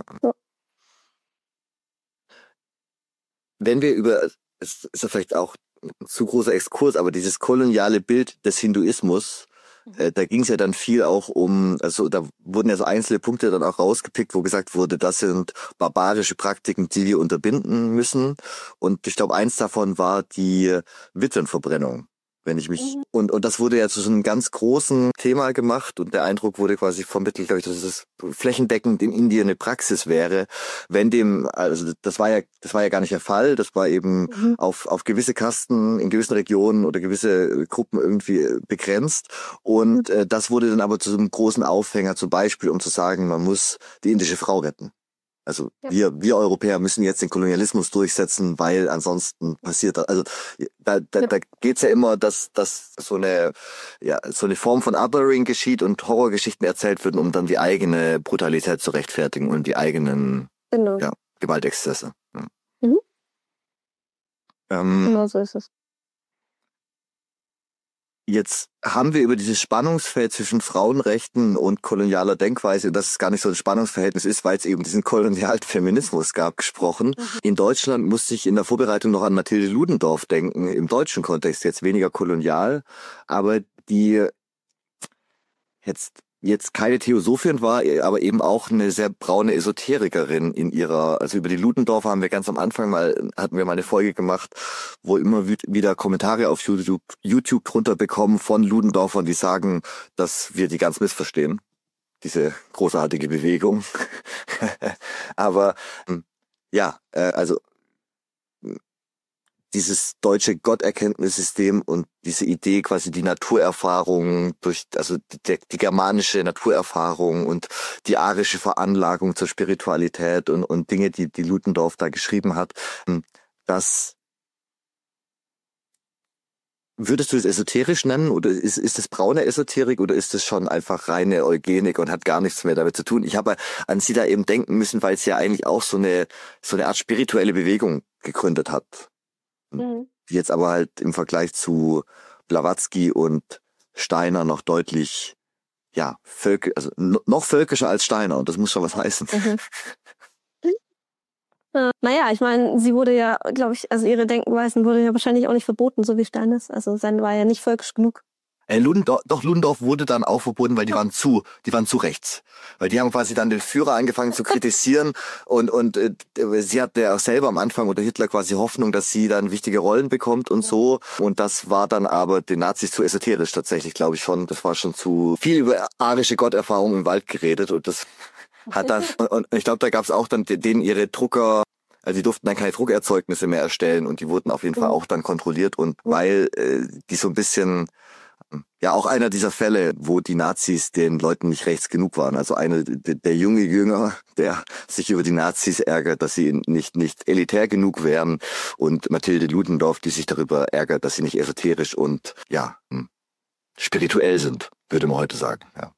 Wenn wir es ist ja vielleicht auch ein zu großer Exkurs, aber dieses koloniale Bild des Hinduismus, da ging es ja dann viel auch also da wurden ja so einzelne Punkte dann auch rausgepickt, wo gesagt wurde, das sind barbarische Praktiken, die wir unterbinden müssen. Und ich glaube, eins davon war die Witwenverbrennung. Wenn ich mich und das wurde ja zu so einem ganz großen Thema gemacht und der Eindruck wurde quasi vermittelt, glaube ich, dass es flächendeckend in Indien eine Praxis wäre, also das war ja gar nicht der Fall, das war eben auf gewisse Kasten in gewissen Regionen oder gewisse Gruppen irgendwie begrenzt und das wurde dann aber zu so einem großen Aufhänger, zum Beispiel, um zu sagen, man muss die indische Frau retten. Also wir Europäer müssen jetzt den Kolonialismus durchsetzen, weil ansonsten passiert das. Also da geht's ja immer, dass so eine Form von Othering geschieht und Horrorgeschichten erzählt werden, um dann die eigene Brutalität zu rechtfertigen und die eigenen Gewaltexzesse. Ja. Genau so ist es. Jetzt haben wir über dieses Spannungsfeld zwischen Frauenrechten und kolonialer Denkweise, und dass es gar nicht so ein Spannungsverhältnis ist, weil es eben diesen kolonialen Feminismus gab, gesprochen. In Deutschland musste ich in der Vorbereitung noch an Mathilde Ludendorff denken, im deutschen Kontext jetzt weniger kolonial, aber die jetzt keine Theosophin war, aber eben auch eine sehr braune Esoterikerin also über die Ludendorff hatten wir mal eine Folge gemacht, wo immer wieder Kommentare auf YouTube drunter bekommen von Ludendorffern, die sagen, dass wir die ganz missverstehen. Diese großartige Bewegung. Aber also dieses deutsche Gotterkenntnissystem und diese Idee, quasi die Naturerfahrung die germanische Naturerfahrung und die arische Veranlagung zur Spiritualität und Dinge, die Ludendorff da geschrieben hat, würdest du das esoterisch nennen oder ist das braune Esoterik oder ist das schon einfach reine Eugenik und hat gar nichts mehr damit zu tun? Ich habe an sie da eben denken müssen, weil sie ja eigentlich auch so eine Art spirituelle Bewegung gegründet hat. die jetzt aber halt im Vergleich zu Blavatsky und Steiner noch deutlich, noch völkischer als Steiner, und das muss schon was heißen. Naja, ich meine, sie wurde ja, glaube ich, also ihre Denkweisen wurde ja wahrscheinlich auch nicht verboten, so wie Steiners. Also sein war ja nicht völkisch genug. Ludendorff wurde dann auch verboten, weil die waren zu rechts. Weil die haben quasi dann den Führer angefangen zu kritisieren und sie hatte ja auch selber am Anfang unter Hitler quasi Hoffnung, dass sie dann wichtige Rollen bekommt und so. Und das war dann aber den Nazis zu esoterisch tatsächlich, glaube ich schon. Das war schon zu viel über arische Gotterfahrung im Wald geredet, und das hat dann, und ich glaube, da gab es auch dann denen ihre Drucker. Also die durften dann keine Druckerzeugnisse mehr erstellen, und die wurden auf jeden Fall auch dann kontrolliert, und weil die so ein bisschen, ja, auch einer dieser Fälle, wo die Nazis den Leuten nicht rechts genug waren. Also der junge Jünger, der sich über die Nazis ärgert, dass sie nicht elitär genug wären, und Mathilde Ludendorff, die sich darüber ärgert, dass sie nicht esoterisch und spirituell sind, würde man heute sagen. Ja.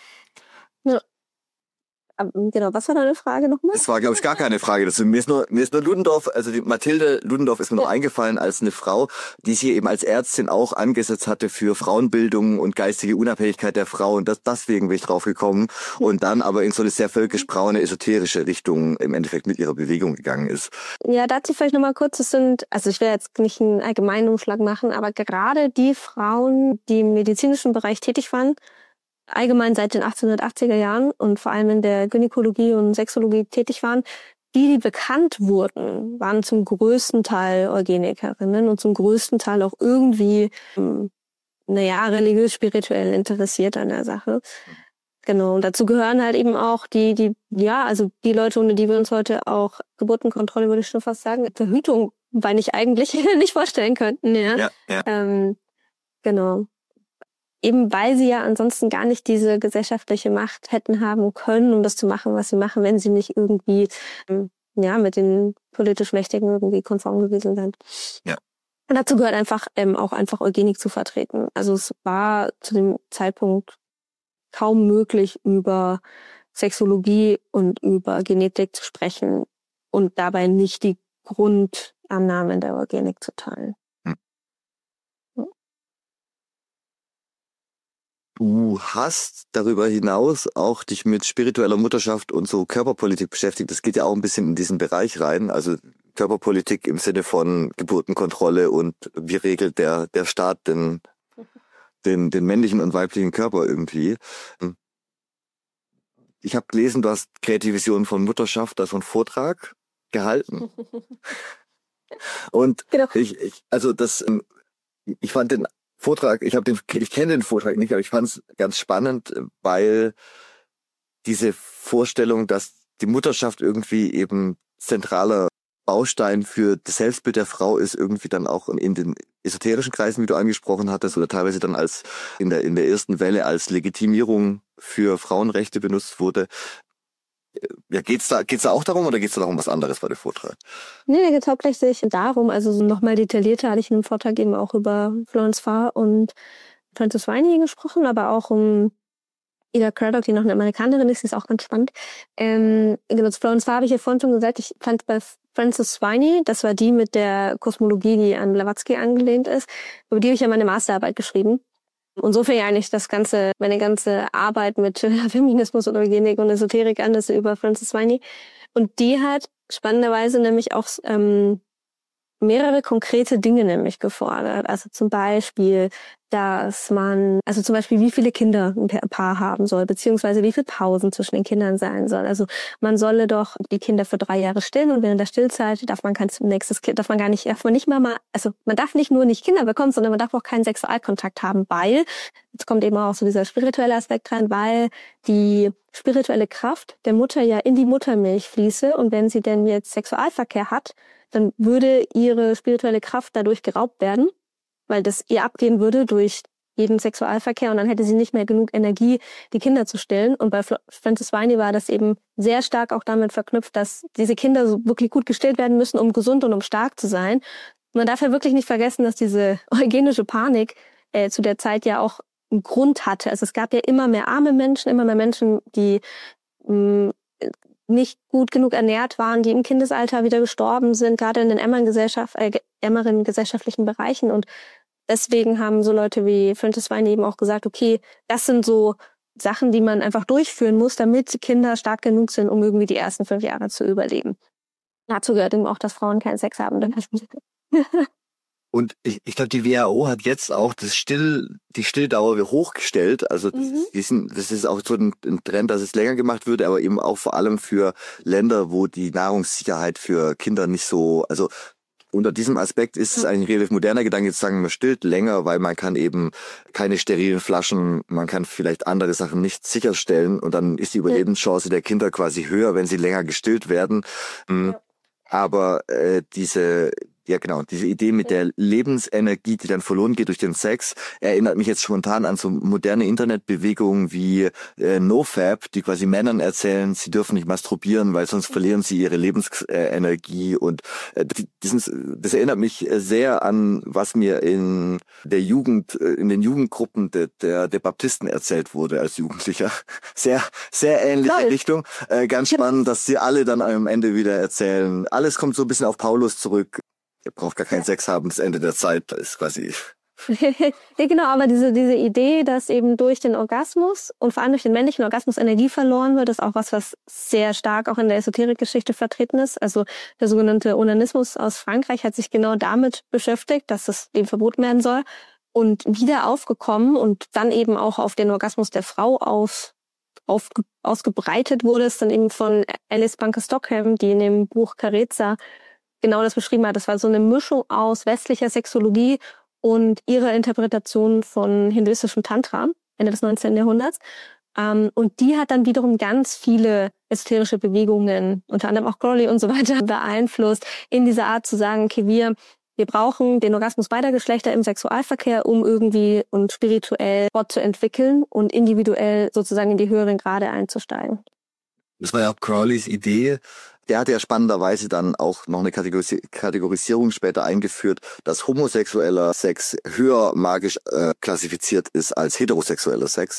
Genau, was war deine Frage nochmal? Das war, glaube ich, gar keine Frage. Mir ist nur Ludendorff, also die Mathilde Ludendorff ist mir noch eingefallen als eine Frau, die sich eben als Ärztin auch angesetzt hatte für Frauenbildung und geistige Unabhängigkeit der Frau, und deswegen bin ich drauf gekommen, und dann aber in so eine sehr völkisch-braune, esoterische Richtung im Endeffekt mit ihrer Bewegung gegangen ist. Ja, dazu vielleicht nochmal kurz, also ich will jetzt nicht einen allgemeinen Umschlag machen, aber gerade die Frauen, die im medizinischen Bereich tätig waren, allgemein seit den 1880er Jahren und vor allem in der Gynäkologie und Sexologie tätig waren, die bekannt wurden, waren zum größten Teil Eugenikerinnen und zum größten Teil auch irgendwie, religiös-spirituell interessiert an der Sache. Genau, und dazu gehören halt eben auch die Leute, ohne die wir uns heute auch Geburtenkontrolle, würde ich schon fast sagen, Verhütung, weil ich eigentlich nicht vorstellen könnten, ja. Genau. Eben weil sie ja ansonsten gar nicht diese gesellschaftliche Macht hätten haben können, um das zu machen, was sie machen, wenn sie nicht irgendwie mit den politisch Mächtigen irgendwie konform gewesen sind. Ja. Und dazu gehört einfach auch Eugenik zu vertreten. Also es war zu dem Zeitpunkt kaum möglich, über Sexologie und über Genetik zu sprechen und dabei nicht die Grundannahmen der Eugenik zu teilen. Du hast darüber hinaus auch dich mit spiritueller Mutterschaft und so Körperpolitik beschäftigt. Das geht ja auch ein bisschen in diesen Bereich rein. Also Körperpolitik im Sinne von Geburtenkontrolle und wie regelt der Staat den männlichen und weiblichen Körper irgendwie. Ich habe gelesen, du hast Kreative Visionen von Mutterschaft, also einen Vortrag gehalten. Und genau. Ich fand den Vortrag, ich kenne den Vortrag nicht, aber ich fand es ganz spannend, weil diese Vorstellung, dass die Mutterschaft irgendwie eben zentraler Baustein für das Selbstbild der Frau ist, irgendwie dann auch in den esoterischen Kreisen, wie du angesprochen hattest, oder teilweise dann als in der ersten Welle als Legitimierung für Frauenrechte benutzt wurde. Ja, geht's da auch darum, oder geht's da darum was anderes bei dem Vortrag? Nee, da geht's hauptsächlich darum, also so nochmal detaillierter hatte ich in dem Vortrag eben auch über Florence Farr und Frances Viney gesprochen, aber auch um Ida Craddock, die noch eine Amerikanerin ist, die ist auch ganz spannend. Genau, zu Florence Farr habe ich ja vorhin schon gesagt, ich fand bei Frances Viney, das war die mit der Kosmologie, die an Blavatsky angelehnt ist, über die habe ich ja meine Masterarbeit geschrieben. Und so fing eigentlich meine ganze Arbeit mit Feminismus und Eugenik und Esoterik an, das über Frances Viney. Und die hat spannenderweise nämlich auch mehrere konkrete Dinge nämlich gefordert. Also zum Beispiel, wie viele Kinder ein Paar haben soll, beziehungsweise wie viele Pausen zwischen den Kindern sein soll. Also man solle doch die Kinder für 3 Jahre stillen, und während der Stillzeit darf man darf nicht nur nicht Kinder bekommen, sondern man darf auch keinen Sexualkontakt haben, weil, jetzt kommt eben auch so dieser spirituelle Aspekt rein, weil die spirituelle Kraft der Mutter ja in die Muttermilch fließe, und wenn sie denn jetzt Sexualverkehr hat, dann würde ihre spirituelle Kraft dadurch geraubt werden, weil das ihr abgehen würde durch jeden Sexualverkehr, und dann hätte sie nicht mehr genug Energie, die Kinder zu stillen. Und bei Frances Viney war das eben sehr stark auch damit verknüpft, dass diese Kinder so wirklich gut gestillt werden müssen, um gesund und um stark zu sein. Man darf ja wirklich nicht vergessen, dass diese eugenische Panik zu der Zeit ja auch einen Grund hatte. Also es gab ja immer mehr arme Menschen, immer mehr Menschen, die nicht gut genug ernährt waren, die im Kindesalter wieder gestorben sind, gerade in den ärmeren gesellschaftlichen Bereichen. Und deswegen haben so Leute wie Francis Weine eben auch gesagt, okay, das sind so Sachen, die man einfach durchführen muss, damit Kinder stark genug sind, um irgendwie die ersten 5 Jahre zu überleben. Dazu gehört eben auch, dass Frauen keinen Sex haben dürfen. Und ich glaube, die WHO hat jetzt auch die Stilldauer hochgestellt. Also das ist auch so ein Trend, dass es länger gemacht würde, aber eben auch vor allem für Länder, wo die Nahrungssicherheit für Kinder nicht so, also unter diesem Aspekt ist es ein relativ moderner Gedanke, jetzt sagen, man stillt länger, weil man kann eben keine sterilen Flaschen, man kann vielleicht andere Sachen nicht sicherstellen und dann ist die Überlebenschance der Kinder quasi höher, wenn sie länger gestillt werden. Ja. Aber diese Idee mit der Lebensenergie, die dann verloren geht durch den Sex, erinnert mich jetzt spontan an so moderne Internetbewegungen wie NoFap, die quasi Männern erzählen, sie dürfen nicht masturbieren, weil sonst verlieren sie ihre Lebensenergie. Und das erinnert mich sehr an, was mir in der Jugend, in den Jugendgruppen der Baptisten erzählt wurde als Jugendlicher. Sehr, sehr ähnliche Richtung. Ganz spannend, dass sie alle dann am Ende wieder erzählen. Alles kommt so ein bisschen auf Paulus zurück. Ihr braucht gar keinen Sex haben, das Ende der Zeit, das ist quasi... Ja, genau, aber diese Idee, dass eben durch den Orgasmus und vor allem durch den männlichen Orgasmus Energie verloren wird, ist auch was sehr stark auch in der Esoterikgeschichte vertreten ist. Also der sogenannte Onanismus aus Frankreich hat sich genau damit beschäftigt, dass das eben verboten werden soll und wieder aufgekommen und dann eben auch auf den Orgasmus der Frau ausgebreitet wurde, ist dann eben von Alice Bunker Stockham, die in dem Buch Carezza genau das beschrieben hat. Das war so eine Mischung aus westlicher Sexologie und ihrer Interpretation von hinduistischem Tantra, Ende des 19. Jahrhunderts. Und die hat dann wiederum ganz viele esoterische Bewegungen, unter anderem auch Crowley und so weiter, beeinflusst, in dieser Art zu sagen, okay, wir brauchen den Orgasmus beider Geschlechter im Sexualverkehr, um irgendwie und spirituell fortzuentwickeln und individuell sozusagen in die höheren Grade einzusteigen. Das war ja auch Crowleys Idee. Der hat ja spannenderweise dann auch noch eine Kategorisierung später eingeführt, dass homosexueller Sex höher magisch klassifiziert ist als heterosexueller Sex.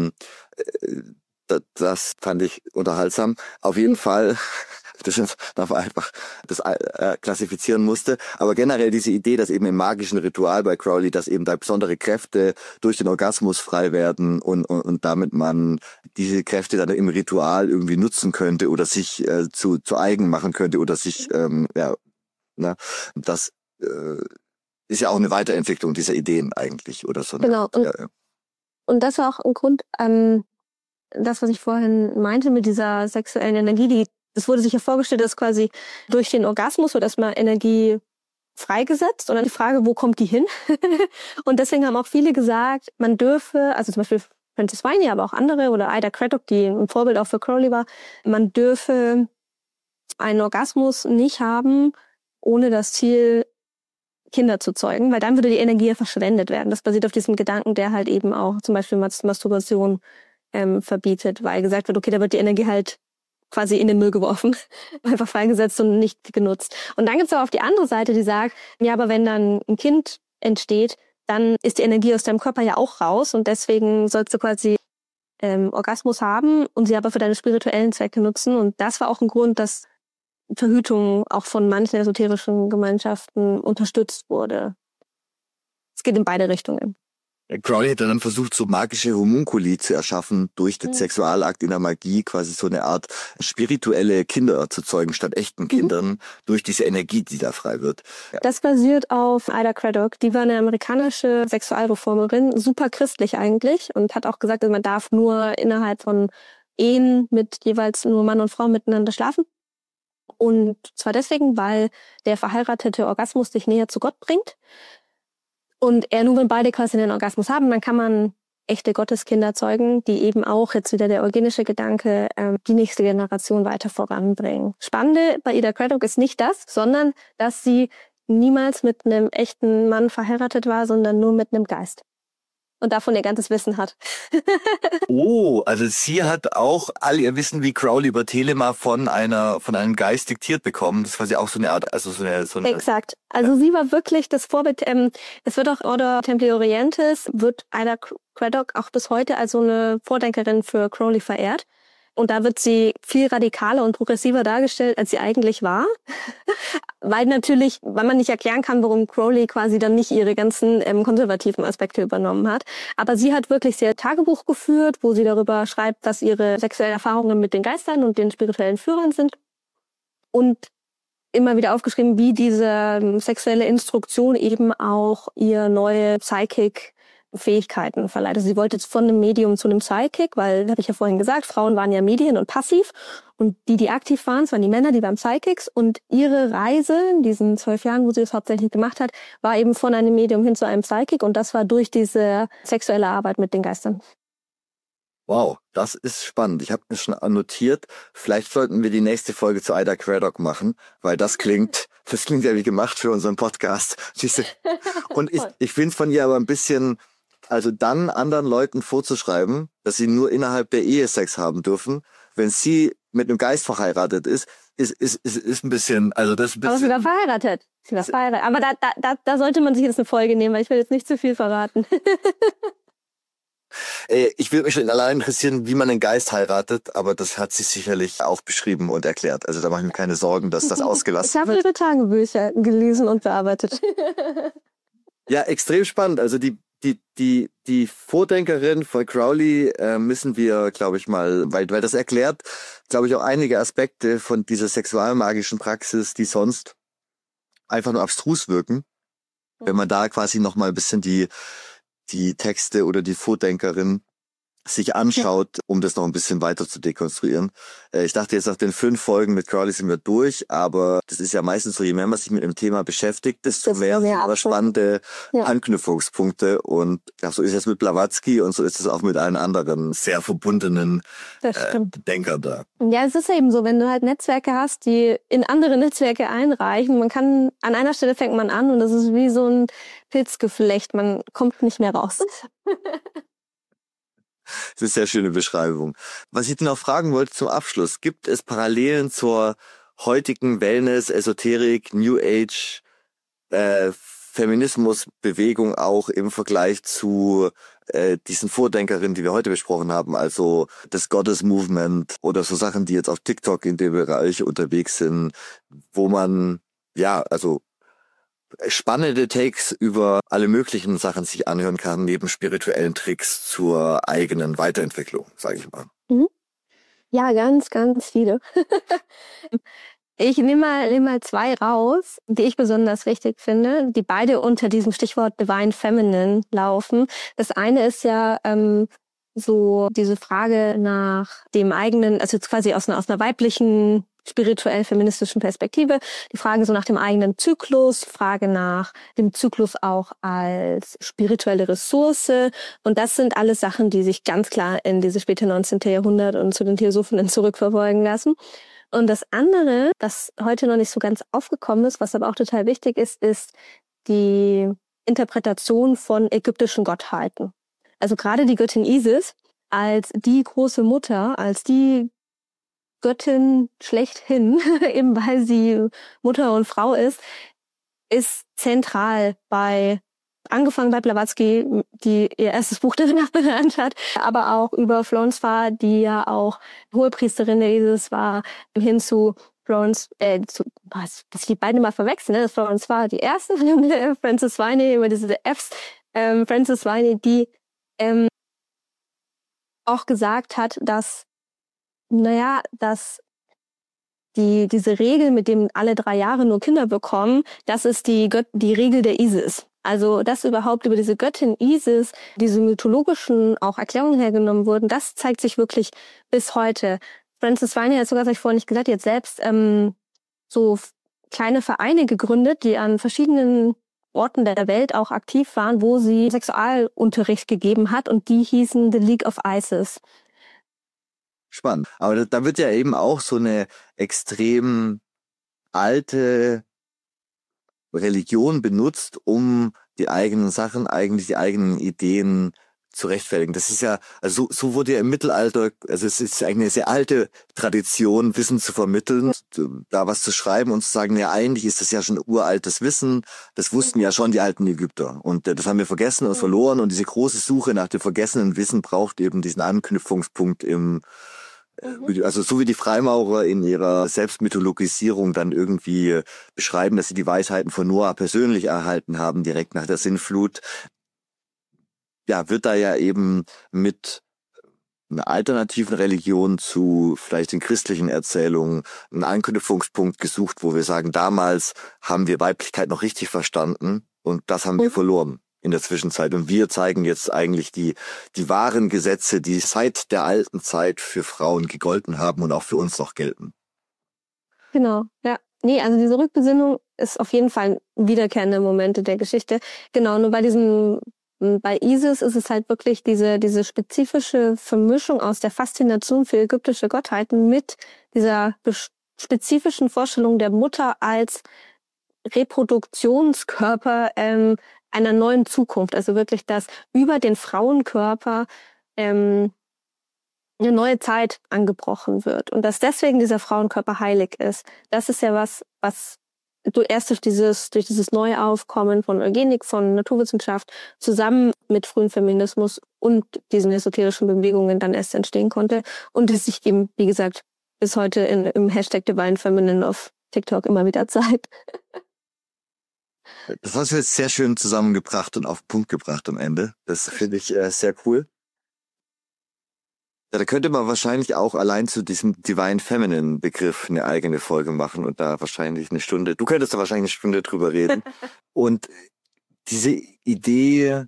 Das fand ich unterhaltsam. Auf jeden Fall, das einfach das klassifizieren musste. Aber generell diese Idee, dass eben im magischen Ritual bei Crowley, dass eben da besondere Kräfte durch den Orgasmus frei werden und damit man diese Kräfte dann im Ritual irgendwie nutzen könnte oder sich zu eigen machen könnte oder sich, das ist ja auch eine Weiterentwicklung dieser Ideen eigentlich oder so. Genau. Und das war auch ein Grund, das, was ich vorhin meinte mit dieser sexuellen Energie, das wurde sich ja vorgestellt, dass quasi durch den Orgasmus wird erstmal Energie freigesetzt und dann die Frage, wo kommt die hin? Und deswegen haben auch viele gesagt, man dürfe, also zum Beispiel Francis Weine, aber auch andere oder Ida Craddock, die ein Vorbild auch für Crowley war, man dürfe einen Orgasmus nicht haben, ohne das Ziel, Kinder zu zeugen, weil dann würde die Energie ja verschwendet werden. Das basiert auf diesem Gedanken, der halt eben auch zum Beispiel Masturbation verbietet, weil gesagt wird, okay, da wird die Energie halt quasi in den Müll geworfen, einfach freigesetzt und nicht genutzt. Und dann gibt's aber auf die andere Seite, die sagt, ja, aber wenn dann ein Kind entsteht, dann ist die Energie aus deinem Körper ja auch raus und deswegen sollst du quasi Orgasmus haben und sie aber für deine spirituellen Zwecke nutzen. Und das war auch ein Grund, dass Verhütung auch von manchen esoterischen Gemeinschaften unterstützt wurde. Es geht in beide Richtungen. Crowley hat dann versucht, so magische Homunkuli zu erschaffen, durch den Sexualakt in der Magie quasi so eine Art spirituelle Kinder zu zeugen, statt echten Kindern, durch diese Energie, die da frei wird. Ja. Das basiert auf Ida Craddock. Die war eine amerikanische Sexualreformerin, super christlich eigentlich, und hat auch gesagt, man darf nur innerhalb von Ehen mit jeweils nur Mann und Frau miteinander schlafen. Und zwar deswegen, weil der verheiratete Orgasmus dich näher zu Gott bringt. Und nur wenn beide quasi den Orgasmus haben, dann kann man echte Gotteskinder zeugen, die eben auch, jetzt wieder der eugenische Gedanke, die nächste Generation weiter voranbringen. Spannende bei Ida Craddock ist nicht das, sondern dass sie niemals mit einem echten Mann verheiratet war, sondern nur mit einem Geist. Und davon ihr ganzes Wissen hat. Oh, also sie hat auch all ihr Wissen wie Crowley über Telema von einem Geist diktiert bekommen. Das war sie auch so eine Art, also so eine. Exakt. Also sie war wirklich das Vorbild. Es wird auch Order Templi Orientis, wird Ida Craddock auch bis heute als so eine Vordenkerin für Crowley verehrt. Und da wird sie viel radikaler und progressiver dargestellt, als sie eigentlich war. Weil man nicht erklären kann, warum Crowley quasi dann nicht ihre ganzen konservativen Aspekte übernommen hat. Aber sie hat wirklich sehr Tagebuch geführt, wo sie darüber schreibt, was ihre sexuellen Erfahrungen mit den Geistern und den spirituellen Führern sind. Und immer wieder aufgeschrieben, wie diese sexuelle Instruktion eben auch ihr neue Psychic-Fähigkeiten verleiht. Also sie wollte jetzt von einem Medium zu einem Psychic, weil, habe ich ja vorhin gesagt, Frauen waren ja Medien und passiv. Und die aktiv waren, das waren die Männer, die waren Psychics. Und ihre Reise in diesen 12 Jahren, wo sie das hauptsächlich gemacht hat, war eben von einem Medium hin zu einem Psychic. Und das war durch diese sexuelle Arbeit mit den Geistern. Wow, das ist spannend. Ich habe mir schon annotiert, vielleicht sollten wir die nächste Folge zu Ida Craddock machen, weil das klingt ja wie gemacht für unseren Podcast. Und ich finde es von ihr aber ein bisschen, also dann anderen Leuten vorzuschreiben, dass sie nur innerhalb der Ehe Sex haben dürfen, wenn sie mit einem Geist verheiratet ist ein bisschen, also das ist ein bisschen... Aber sie war verheiratet. Aber da sollte man sich jetzt eine Folge nehmen, weil ich will jetzt nicht zu viel verraten. Ich würde mich schon allein interessieren, wie man einen Geist heiratet, aber das hat sie sicherlich auch beschrieben und erklärt. Also da mache ich mir keine Sorgen, dass das ausgelassen wird. Ich habe ihre Tagebücher gelesen und bearbeitet. Ja, extrem spannend. Also die Vordenkerin von Crowley müssen wir, glaube ich mal, weil das erklärt, glaube ich, auch einige Aspekte von dieser sexualmagischen Praxis, die sonst einfach nur abstrus wirken. Wenn man da quasi noch mal ein bisschen die Texte oder die Vordenkerin sich anschaut, um das noch ein bisschen weiter zu dekonstruieren. Ich dachte jetzt nach den 5 Folgen mit Crowley sind wir durch, aber das ist ja meistens so, je mehr man sich mit dem Thema beschäftigt, desto mehr spannende Anknüpfungspunkte. Und ja, so ist es mit Blavatsky und so ist es auch mit allen anderen sehr verbundenen Denkern da. Ja, es ist eben so, wenn du halt Netzwerke hast, die in andere Netzwerke einreichen, an einer Stelle fängt man an und das ist wie so ein Pilzgeflecht, man kommt nicht mehr raus. Das ist eine sehr schöne Beschreibung. Was ich noch fragen wollte zum Abschluss, gibt es Parallelen zur heutigen Wellness, Esoterik, New Age, Feminismusbewegung auch im Vergleich zu diesen Vordenkerinnen, die wir heute besprochen haben, also das Goddess Movement oder so Sachen, die jetzt auf TikTok in dem Bereich unterwegs sind, wo man, ja, also spannende Takes über alle möglichen Sachen sich anhören kann, neben spirituellen Tricks zur eigenen Weiterentwicklung, sage ich mal. Ja, ganz, ganz viele. Ich nehme mal 2 raus, die ich besonders wichtig finde, die beide unter diesem Stichwort Divine Feminine laufen. Das eine ist ja so diese Frage nach dem eigenen, also jetzt quasi aus einer weiblichen spirituell-feministischen Perspektive, die Frage so nach dem eigenen Zyklus, Frage nach dem Zyklus auch als spirituelle Ressource. Und das sind alles Sachen, die sich ganz klar in diese späte 19. Jahrhundert und zu den Theosophinnen zurückverfolgen lassen. Und das andere, das heute noch nicht so ganz aufgekommen ist, was aber auch total wichtig ist, ist die Interpretation von ägyptischen Gottheiten. Also gerade die Göttin Isis als die große Mutter, als die Göttin schlechthin, eben weil sie Mutter und Frau ist zentral angefangen bei Blavatsky, die ihr erstes Buch danach benannt hat, aber auch über Florence Farr, die ja auch Hohepriesterin der Isis war, hin zu Florence, dass ich die beiden mal verwechseln, ne? Florence Farr die erste, Frances Viney, über diese Fs, Frances Viney, die auch gesagt hat, dass diese Regel, mit dem alle 3 Jahre nur Kinder bekommen, das ist die Regel der Isis. Also, dass überhaupt über diese Göttin Isis diese mythologischen auch Erklärungen hergenommen wurden, das zeigt sich wirklich bis heute. Frances Viney hat sogar, das habe ich vorhin nicht gesagt, jetzt selbst so kleine Vereine gegründet, die an verschiedenen Orten der Welt auch aktiv waren, wo sie Sexualunterricht gegeben hat und die hießen The League of Isis. Spannend. Aber da wird ja eben auch so eine extrem alte Religion benutzt, um die eigenen Sachen, eigentlich die eigenen Ideen zu rechtfertigen. Das ist ja, also so wurde ja im Mittelalter, also es ist eigentlich eine sehr alte Tradition, Wissen zu vermitteln, da was zu schreiben und zu sagen, ja, eigentlich ist das ja schon uraltes Wissen, das wussten ja schon die alten Ägypter und das haben wir vergessen und verloren und diese große Suche nach dem vergessenen Wissen braucht eben diesen Anknüpfungspunkt im Also so wie die Freimaurer in ihrer Selbstmythologisierung dann irgendwie beschreiben, dass sie die Weisheiten von Noah persönlich erhalten haben, direkt nach der Sintflut, ja, wird da ja eben mit einer alternativen Religion zu vielleicht den christlichen Erzählungen ein Anknüpfungspunkt gesucht, wo wir sagen, damals haben wir Weiblichkeit noch richtig verstanden und das haben wir verloren in der Zwischenzeit. Und wir zeigen jetzt eigentlich die wahren Gesetze, die seit der alten Zeit für Frauen gegolten haben und auch für uns noch gelten. Genau, ja. Nee, also diese Rückbesinnung ist auf jeden Fall wiederkehrende Momente der Geschichte. Genau, nur bei Isis ist es halt wirklich diese spezifische Vermischung aus der Faszination für ägyptische Gottheiten mit dieser spezifischen Vorstellung der Mutter als Reproduktionskörper einer neuen Zukunft. Also wirklich, dass über den Frauenkörper eine neue Zeit angebrochen wird. Und dass deswegen dieser Frauenkörper heilig ist. Das ist ja was du erst durch dieses Neuaufkommen von Eugenik, von Naturwissenschaft, zusammen mit frühen Feminismus und diesen esoterischen Bewegungen dann erst entstehen konnte. Und es sich eben, wie gesagt, bis heute im Hashtag Divine Feminine auf TikTok immer wieder zeigt. Das hast du jetzt sehr schön zusammengebracht und auf den Punkt gebracht am Ende. Das finde ich sehr cool. Ja, da könnte man wahrscheinlich auch allein zu diesem Divine Feminine Begriff eine eigene Folge machen und da wahrscheinlich eine Stunde, du könntest da wahrscheinlich eine Stunde drüber reden. Und diese Idee,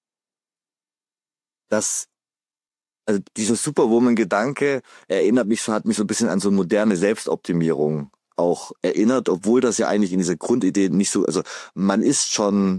dass, also dieser Superwoman-Gedanke hat mich so ein bisschen an so moderne Selbstoptimierung auch erinnert, obwohl das ja eigentlich in dieser Grundidee nicht so, also man ist schon,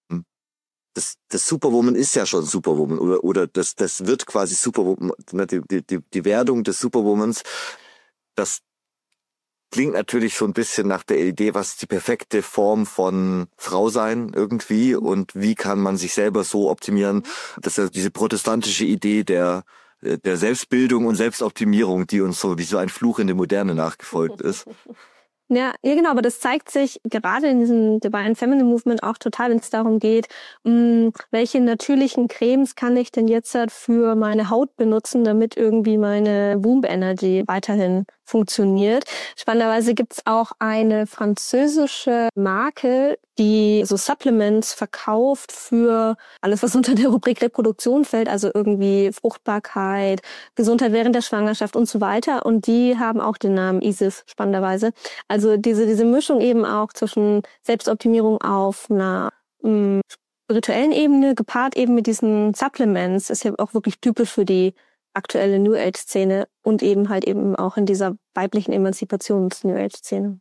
das Superwoman ist ja schon Superwoman oder das wird quasi Superwoman, die Werdung des Superwomans, das klingt natürlich so ein bisschen nach der Idee, was ist die perfekte Form von Frau sein irgendwie und wie kann man sich selber so optimieren. Das ist ja diese protestantische Idee der Selbstbildung und Selbstoptimierung, die uns so wie so ein Fluch in der Moderne nachgefolgt ist. Ja, genau, aber das zeigt sich gerade in diesem Divine Feminine Movement auch total, wenn es darum geht, welche natürlichen Cremes kann ich denn jetzt für meine Haut benutzen, damit irgendwie meine Womb Energy weiterhin funktioniert. Spannenderweise gibt's auch eine französische Marke, die so Supplements verkauft für alles, was unter der Rubrik Reproduktion fällt, also irgendwie Fruchtbarkeit, Gesundheit während der Schwangerschaft und so weiter. Und die haben auch den Namen Isis, spannenderweise. Also diese Mischung eben auch zwischen Selbstoptimierung auf einer spirituellen Ebene, gepaart eben mit diesen Supplements, ist ja auch wirklich typisch für die aktuelle New Age-Szene und eben halt eben auch in dieser weiblichen Emanzipations-New Age-Szene.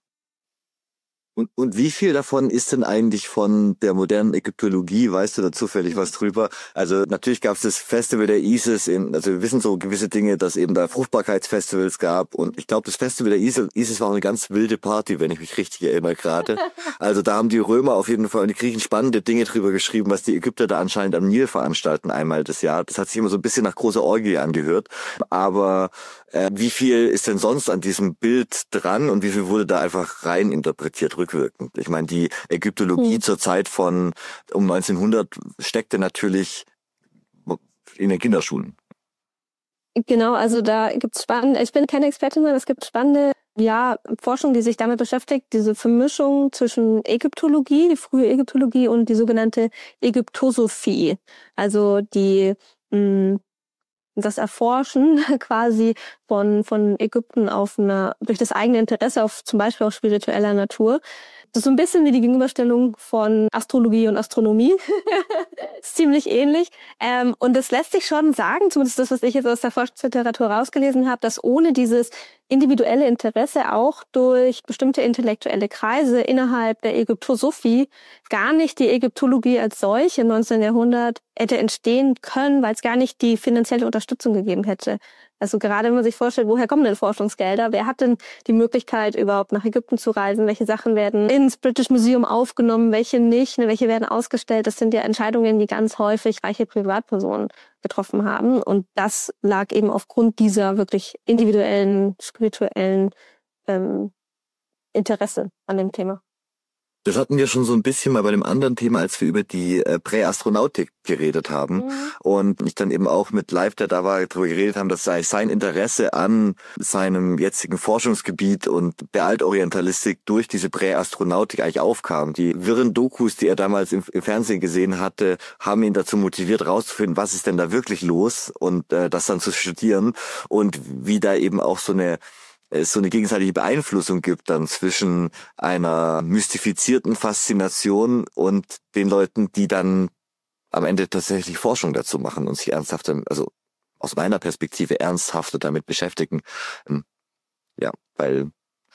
Und wie viel davon ist denn eigentlich von der modernen Ägyptologie? Weißt du da zufällig was drüber? Also natürlich gab es das Festival der Isis also wir wissen so gewisse Dinge, dass eben da Fruchtbarkeitsfestivals gab und ich glaube, das Festival der Isis war eine ganz wilde Party, wenn ich mich richtig erinnere gerade. Also da haben die Römer auf jeden Fall und die Griechen spannende Dinge drüber geschrieben, was die Ägypter da anscheinend am Nil veranstalten einmal das Jahr. Das hat sich immer so ein bisschen nach großer Orgie angehört. Aber wie viel ist denn sonst an diesem Bild dran und wie viel wurde da einfach rein interpretiert rückwirkend? Ich meine, die Ägyptologie zur Zeit von um 1900 steckte natürlich in den Kinderschuhen. Genau, also da gibt's spannende, ich bin keine Expertin, sondern es gibt spannende Forschung, die sich damit beschäftigt, diese Vermischung zwischen Ägyptologie, die frühe Ägyptologie und die sogenannte Ägyptosophie. Also das Erforschen quasi von Ägypten durch das eigene Interesse auf zum Beispiel auch spiritueller Natur. Das ist so ein bisschen wie die Gegenüberstellung von Astrologie und Astronomie. Ist ziemlich ähnlich. Und es lässt sich schon sagen, zumindest das, was ich jetzt aus der Forschungsliteratur rausgelesen habe, dass ohne dieses individuelle Interesse auch durch bestimmte intellektuelle Kreise innerhalb der Ägyptosophie gar nicht die Ägyptologie als solche im 19. Jahrhundert hätte entstehen können, weil es gar nicht die finanzielle Unterstützung gegeben hätte. Also gerade wenn man sich vorstellt, woher kommen denn Forschungsgelder? Wer hat denn die Möglichkeit, überhaupt nach Ägypten zu reisen? Welche Sachen werden ins British Museum aufgenommen, welche nicht? Welche werden ausgestellt? Das sind ja Entscheidungen, die ganz häufig reiche Privatpersonen getroffen haben. Und das lag eben aufgrund dieser wirklich individuellen, spirituellen Interesse an dem Thema. Das hatten wir schon so ein bisschen mal bei dem anderen Thema, als wir über die Präastronautik geredet haben. Und ich dann eben auch mit Live, der da war, darüber geredet haben, dass sein Interesse an seinem jetzigen Forschungsgebiet und der Altorientalistik durch diese Präastronautik eigentlich aufkam. Die wirren Dokus, die er damals im Fernsehen gesehen hatte, haben ihn dazu motiviert, rauszufinden, was ist denn da wirklich los und das dann zu studieren und wie da eben auch so eine gegenseitige Beeinflussung gibt dann zwischen einer mystifizierten Faszination und den Leuten, die dann am Ende tatsächlich Forschung dazu machen und sich ernsthaft, also aus meiner Perspektive ernsthafter damit beschäftigen. Ja, weil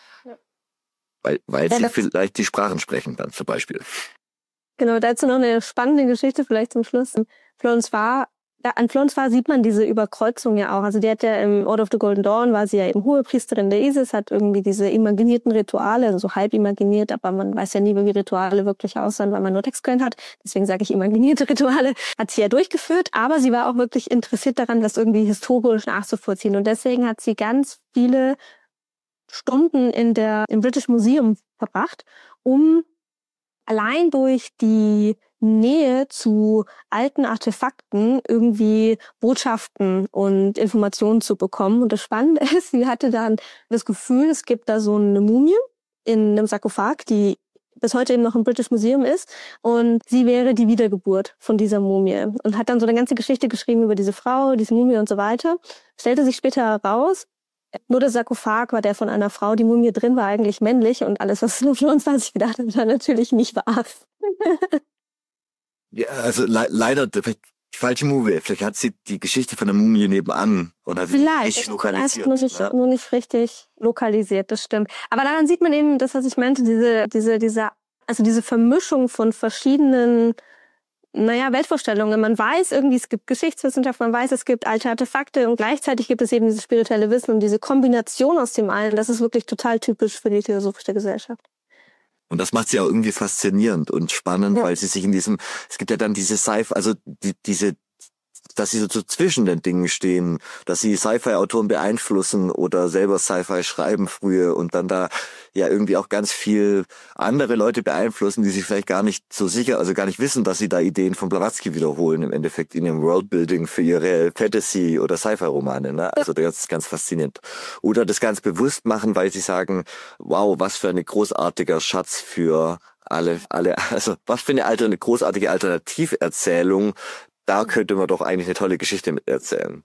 sie vielleicht die Sprachen sprechen dann zum Beispiel. Genau, dazu noch eine spannende Geschichte vielleicht zum Schluss. An Florence Farr sieht man diese Überkreuzung ja auch. Also die hat ja im Order of the Golden Dawn, war sie ja eben Hohepriesterin der Isis, hat irgendwie diese imaginierten Rituale, also so halb imaginiert, aber man weiß ja nie, wie Rituale wirklich aussehen, weil man nur Textquellen hat. Deswegen sage ich imaginierte Rituale, hat sie ja durchgeführt, aber sie war auch wirklich interessiert daran, das irgendwie historisch nachzuvollziehen. Und deswegen hat sie ganz viele Stunden im British Museum verbracht, um allein durch die Nähe zu alten Artefakten irgendwie Botschaften und Informationen zu bekommen. Und das Spannende ist, sie hatte dann das Gefühl, es gibt da so eine Mumie in einem Sarkophag, die bis heute eben noch im British Museum ist. Und sie wäre die Wiedergeburt von dieser Mumie. Und hat dann so eine ganze Geschichte geschrieben über diese Frau, diese Mumie und so weiter. Stellte sich später heraus, nur der Sarkophag war der von einer Frau, die Mumie drin war eigentlich männlich und alles, was nur für uns sich gedacht hat, war natürlich nicht wahr. Ja, also leider die falsche Mumie. Vielleicht hat sie die Geschichte von der Mumie nebenan und hat sie nicht lokalisiert. Vielleicht, nur nicht richtig lokalisiert, das stimmt. Aber daran sieht man eben das, was ich meinte, diese Vermischung von verschiedenen Weltvorstellungen. Man weiß irgendwie, es gibt Geschichtswissenschaft, man weiß, es gibt alte Artefakte und gleichzeitig gibt es eben dieses spirituelle Wissen und diese Kombination aus dem allen, das ist wirklich total typisch für die theosophische Gesellschaft. Und das macht sie auch irgendwie faszinierend und spannend, weil sie sich es gibt ja dann diese Sci-Fi, also dass sie so zwischen den Dingen stehen, dass sie Sci-Fi-Autoren beeinflussen oder selber Sci-Fi schreiben früher und dann da ja irgendwie auch ganz viel andere Leute beeinflussen, die sich vielleicht gar nicht so sicher, also gar nicht wissen, dass sie da Ideen von Blavatsky wiederholen im Endeffekt in ihrem Worldbuilding für ihre Fantasy- oder Sci-Fi-Romane. Ne? Also das ist ganz faszinierend. Oder das ganz bewusst machen, weil sie sagen, wow, was für ein großartiger Schatz für alle, also was für eine großartige Alternativerzählung. Da könnte man doch eigentlich eine tolle Geschichte mit erzählen.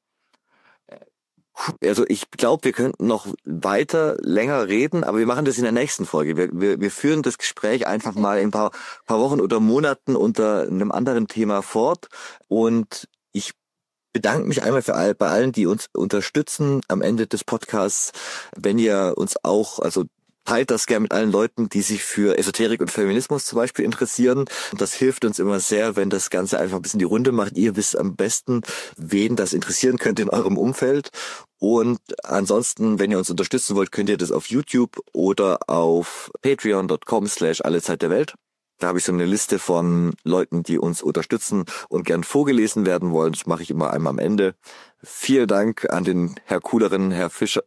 Also ich glaube, wir könnten noch länger reden, aber wir machen das in der nächsten Folge. Wir führen das Gespräch einfach mal in ein paar Wochen oder Monaten unter einem anderen Thema fort. Und ich bedanke mich einmal bei allen, die uns unterstützen am Ende des Podcasts. Wenn ihr uns auch, also teilt das gerne mit allen Leuten, die sich für Esoterik und Feminismus zum Beispiel interessieren. Und das hilft uns immer sehr, wenn das Ganze einfach ein bisschen die Runde macht. Ihr wisst am besten, wen das interessieren könnte in eurem Umfeld. Und ansonsten, wenn ihr uns unterstützen wollt, könnt ihr das auf YouTube oder auf patreon.com/allezeit-der-welt. Da habe ich so eine Liste von Leuten, die uns unterstützen und gern vorgelesen werden wollen. Das mache ich immer einmal am Ende. Vielen Dank an den cooleren Herr Fischer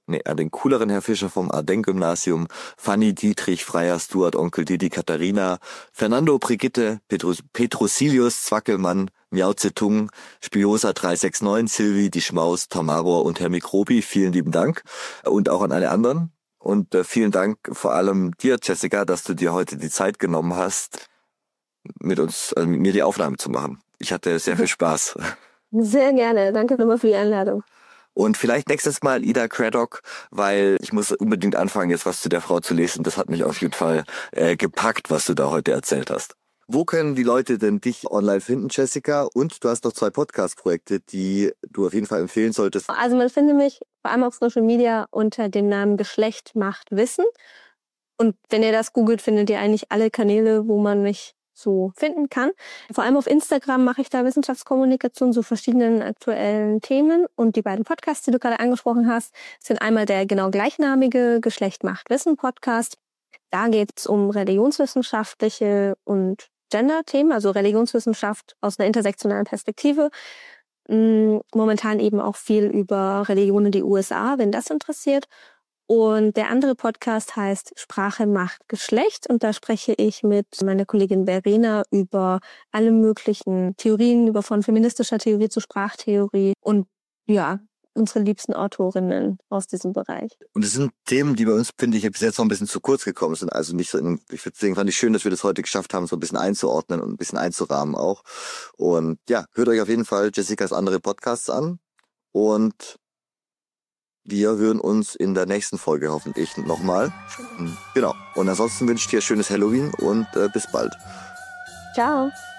vom Ardennes-Gymnasium, Fanny, Dietrich, Freier, Stuart, Onkel Didi, Katharina, Fernando, Brigitte, Petrosilius, Zwackelmann, Miao Zedong, Spiosa 369, Silvi, die Schmaus, Tamaror und Herr Mikrobi. Vielen lieben Dank. Und auch an alle anderen. Und vielen Dank vor allem dir, Jessica, dass du dir heute die Zeit genommen hast, mit mir die Aufnahme zu machen. Ich hatte sehr viel Spaß. Sehr gerne. Danke nochmal für die Einladung. Und vielleicht nächstes Mal Ida Craddock, weil ich muss unbedingt anfangen, jetzt was zu der Frau zu lesen. Das hat mich auf jeden Fall gepackt, was du da heute erzählt hast. Wo können die Leute denn dich online finden, Jessica? Und du hast noch 2 Podcast-Projekte, die du auf jeden Fall empfehlen solltest. Also man findet mich vor allem auf Social Media unter dem Namen Geschlecht macht Wissen. Und wenn ihr das googelt, findet ihr eigentlich alle Kanäle, wo man mich so finden kann. Vor allem auf Instagram mache ich da Wissenschaftskommunikation zu verschiedenen aktuellen Themen. Und die beiden Podcasts, die du gerade angesprochen hast, sind einmal der genau gleichnamige Geschlecht macht Wissen Podcast. Da geht es um religionswissenschaftliche und Gender-Themen, also Religionswissenschaft aus einer intersektionalen Perspektive. Momentan eben auch viel über Religion in die USA, wenn das interessiert. Und der andere Podcast heißt Sprache macht Geschlecht und da spreche ich mit meiner Kollegin Verena über alle möglichen Theorien, über von feministischer Theorie zu Sprachtheorie und ja, unsere liebsten Autorinnen aus diesem Bereich. Und es sind Themen, die bei uns, finde ich, bis jetzt noch ein bisschen zu kurz gekommen sind. Also nicht so, ich würde sagen, fand ich schön, dass wir das heute geschafft haben, so ein bisschen einzuordnen und ein bisschen einzurahmen auch. Und ja, hört euch auf jeden Fall Jessicas andere Podcasts an und wir hören uns in der nächsten Folge hoffentlich nochmal. Genau. Und ansonsten wünsche ich dir ein schönes Halloween und bis bald. Ciao.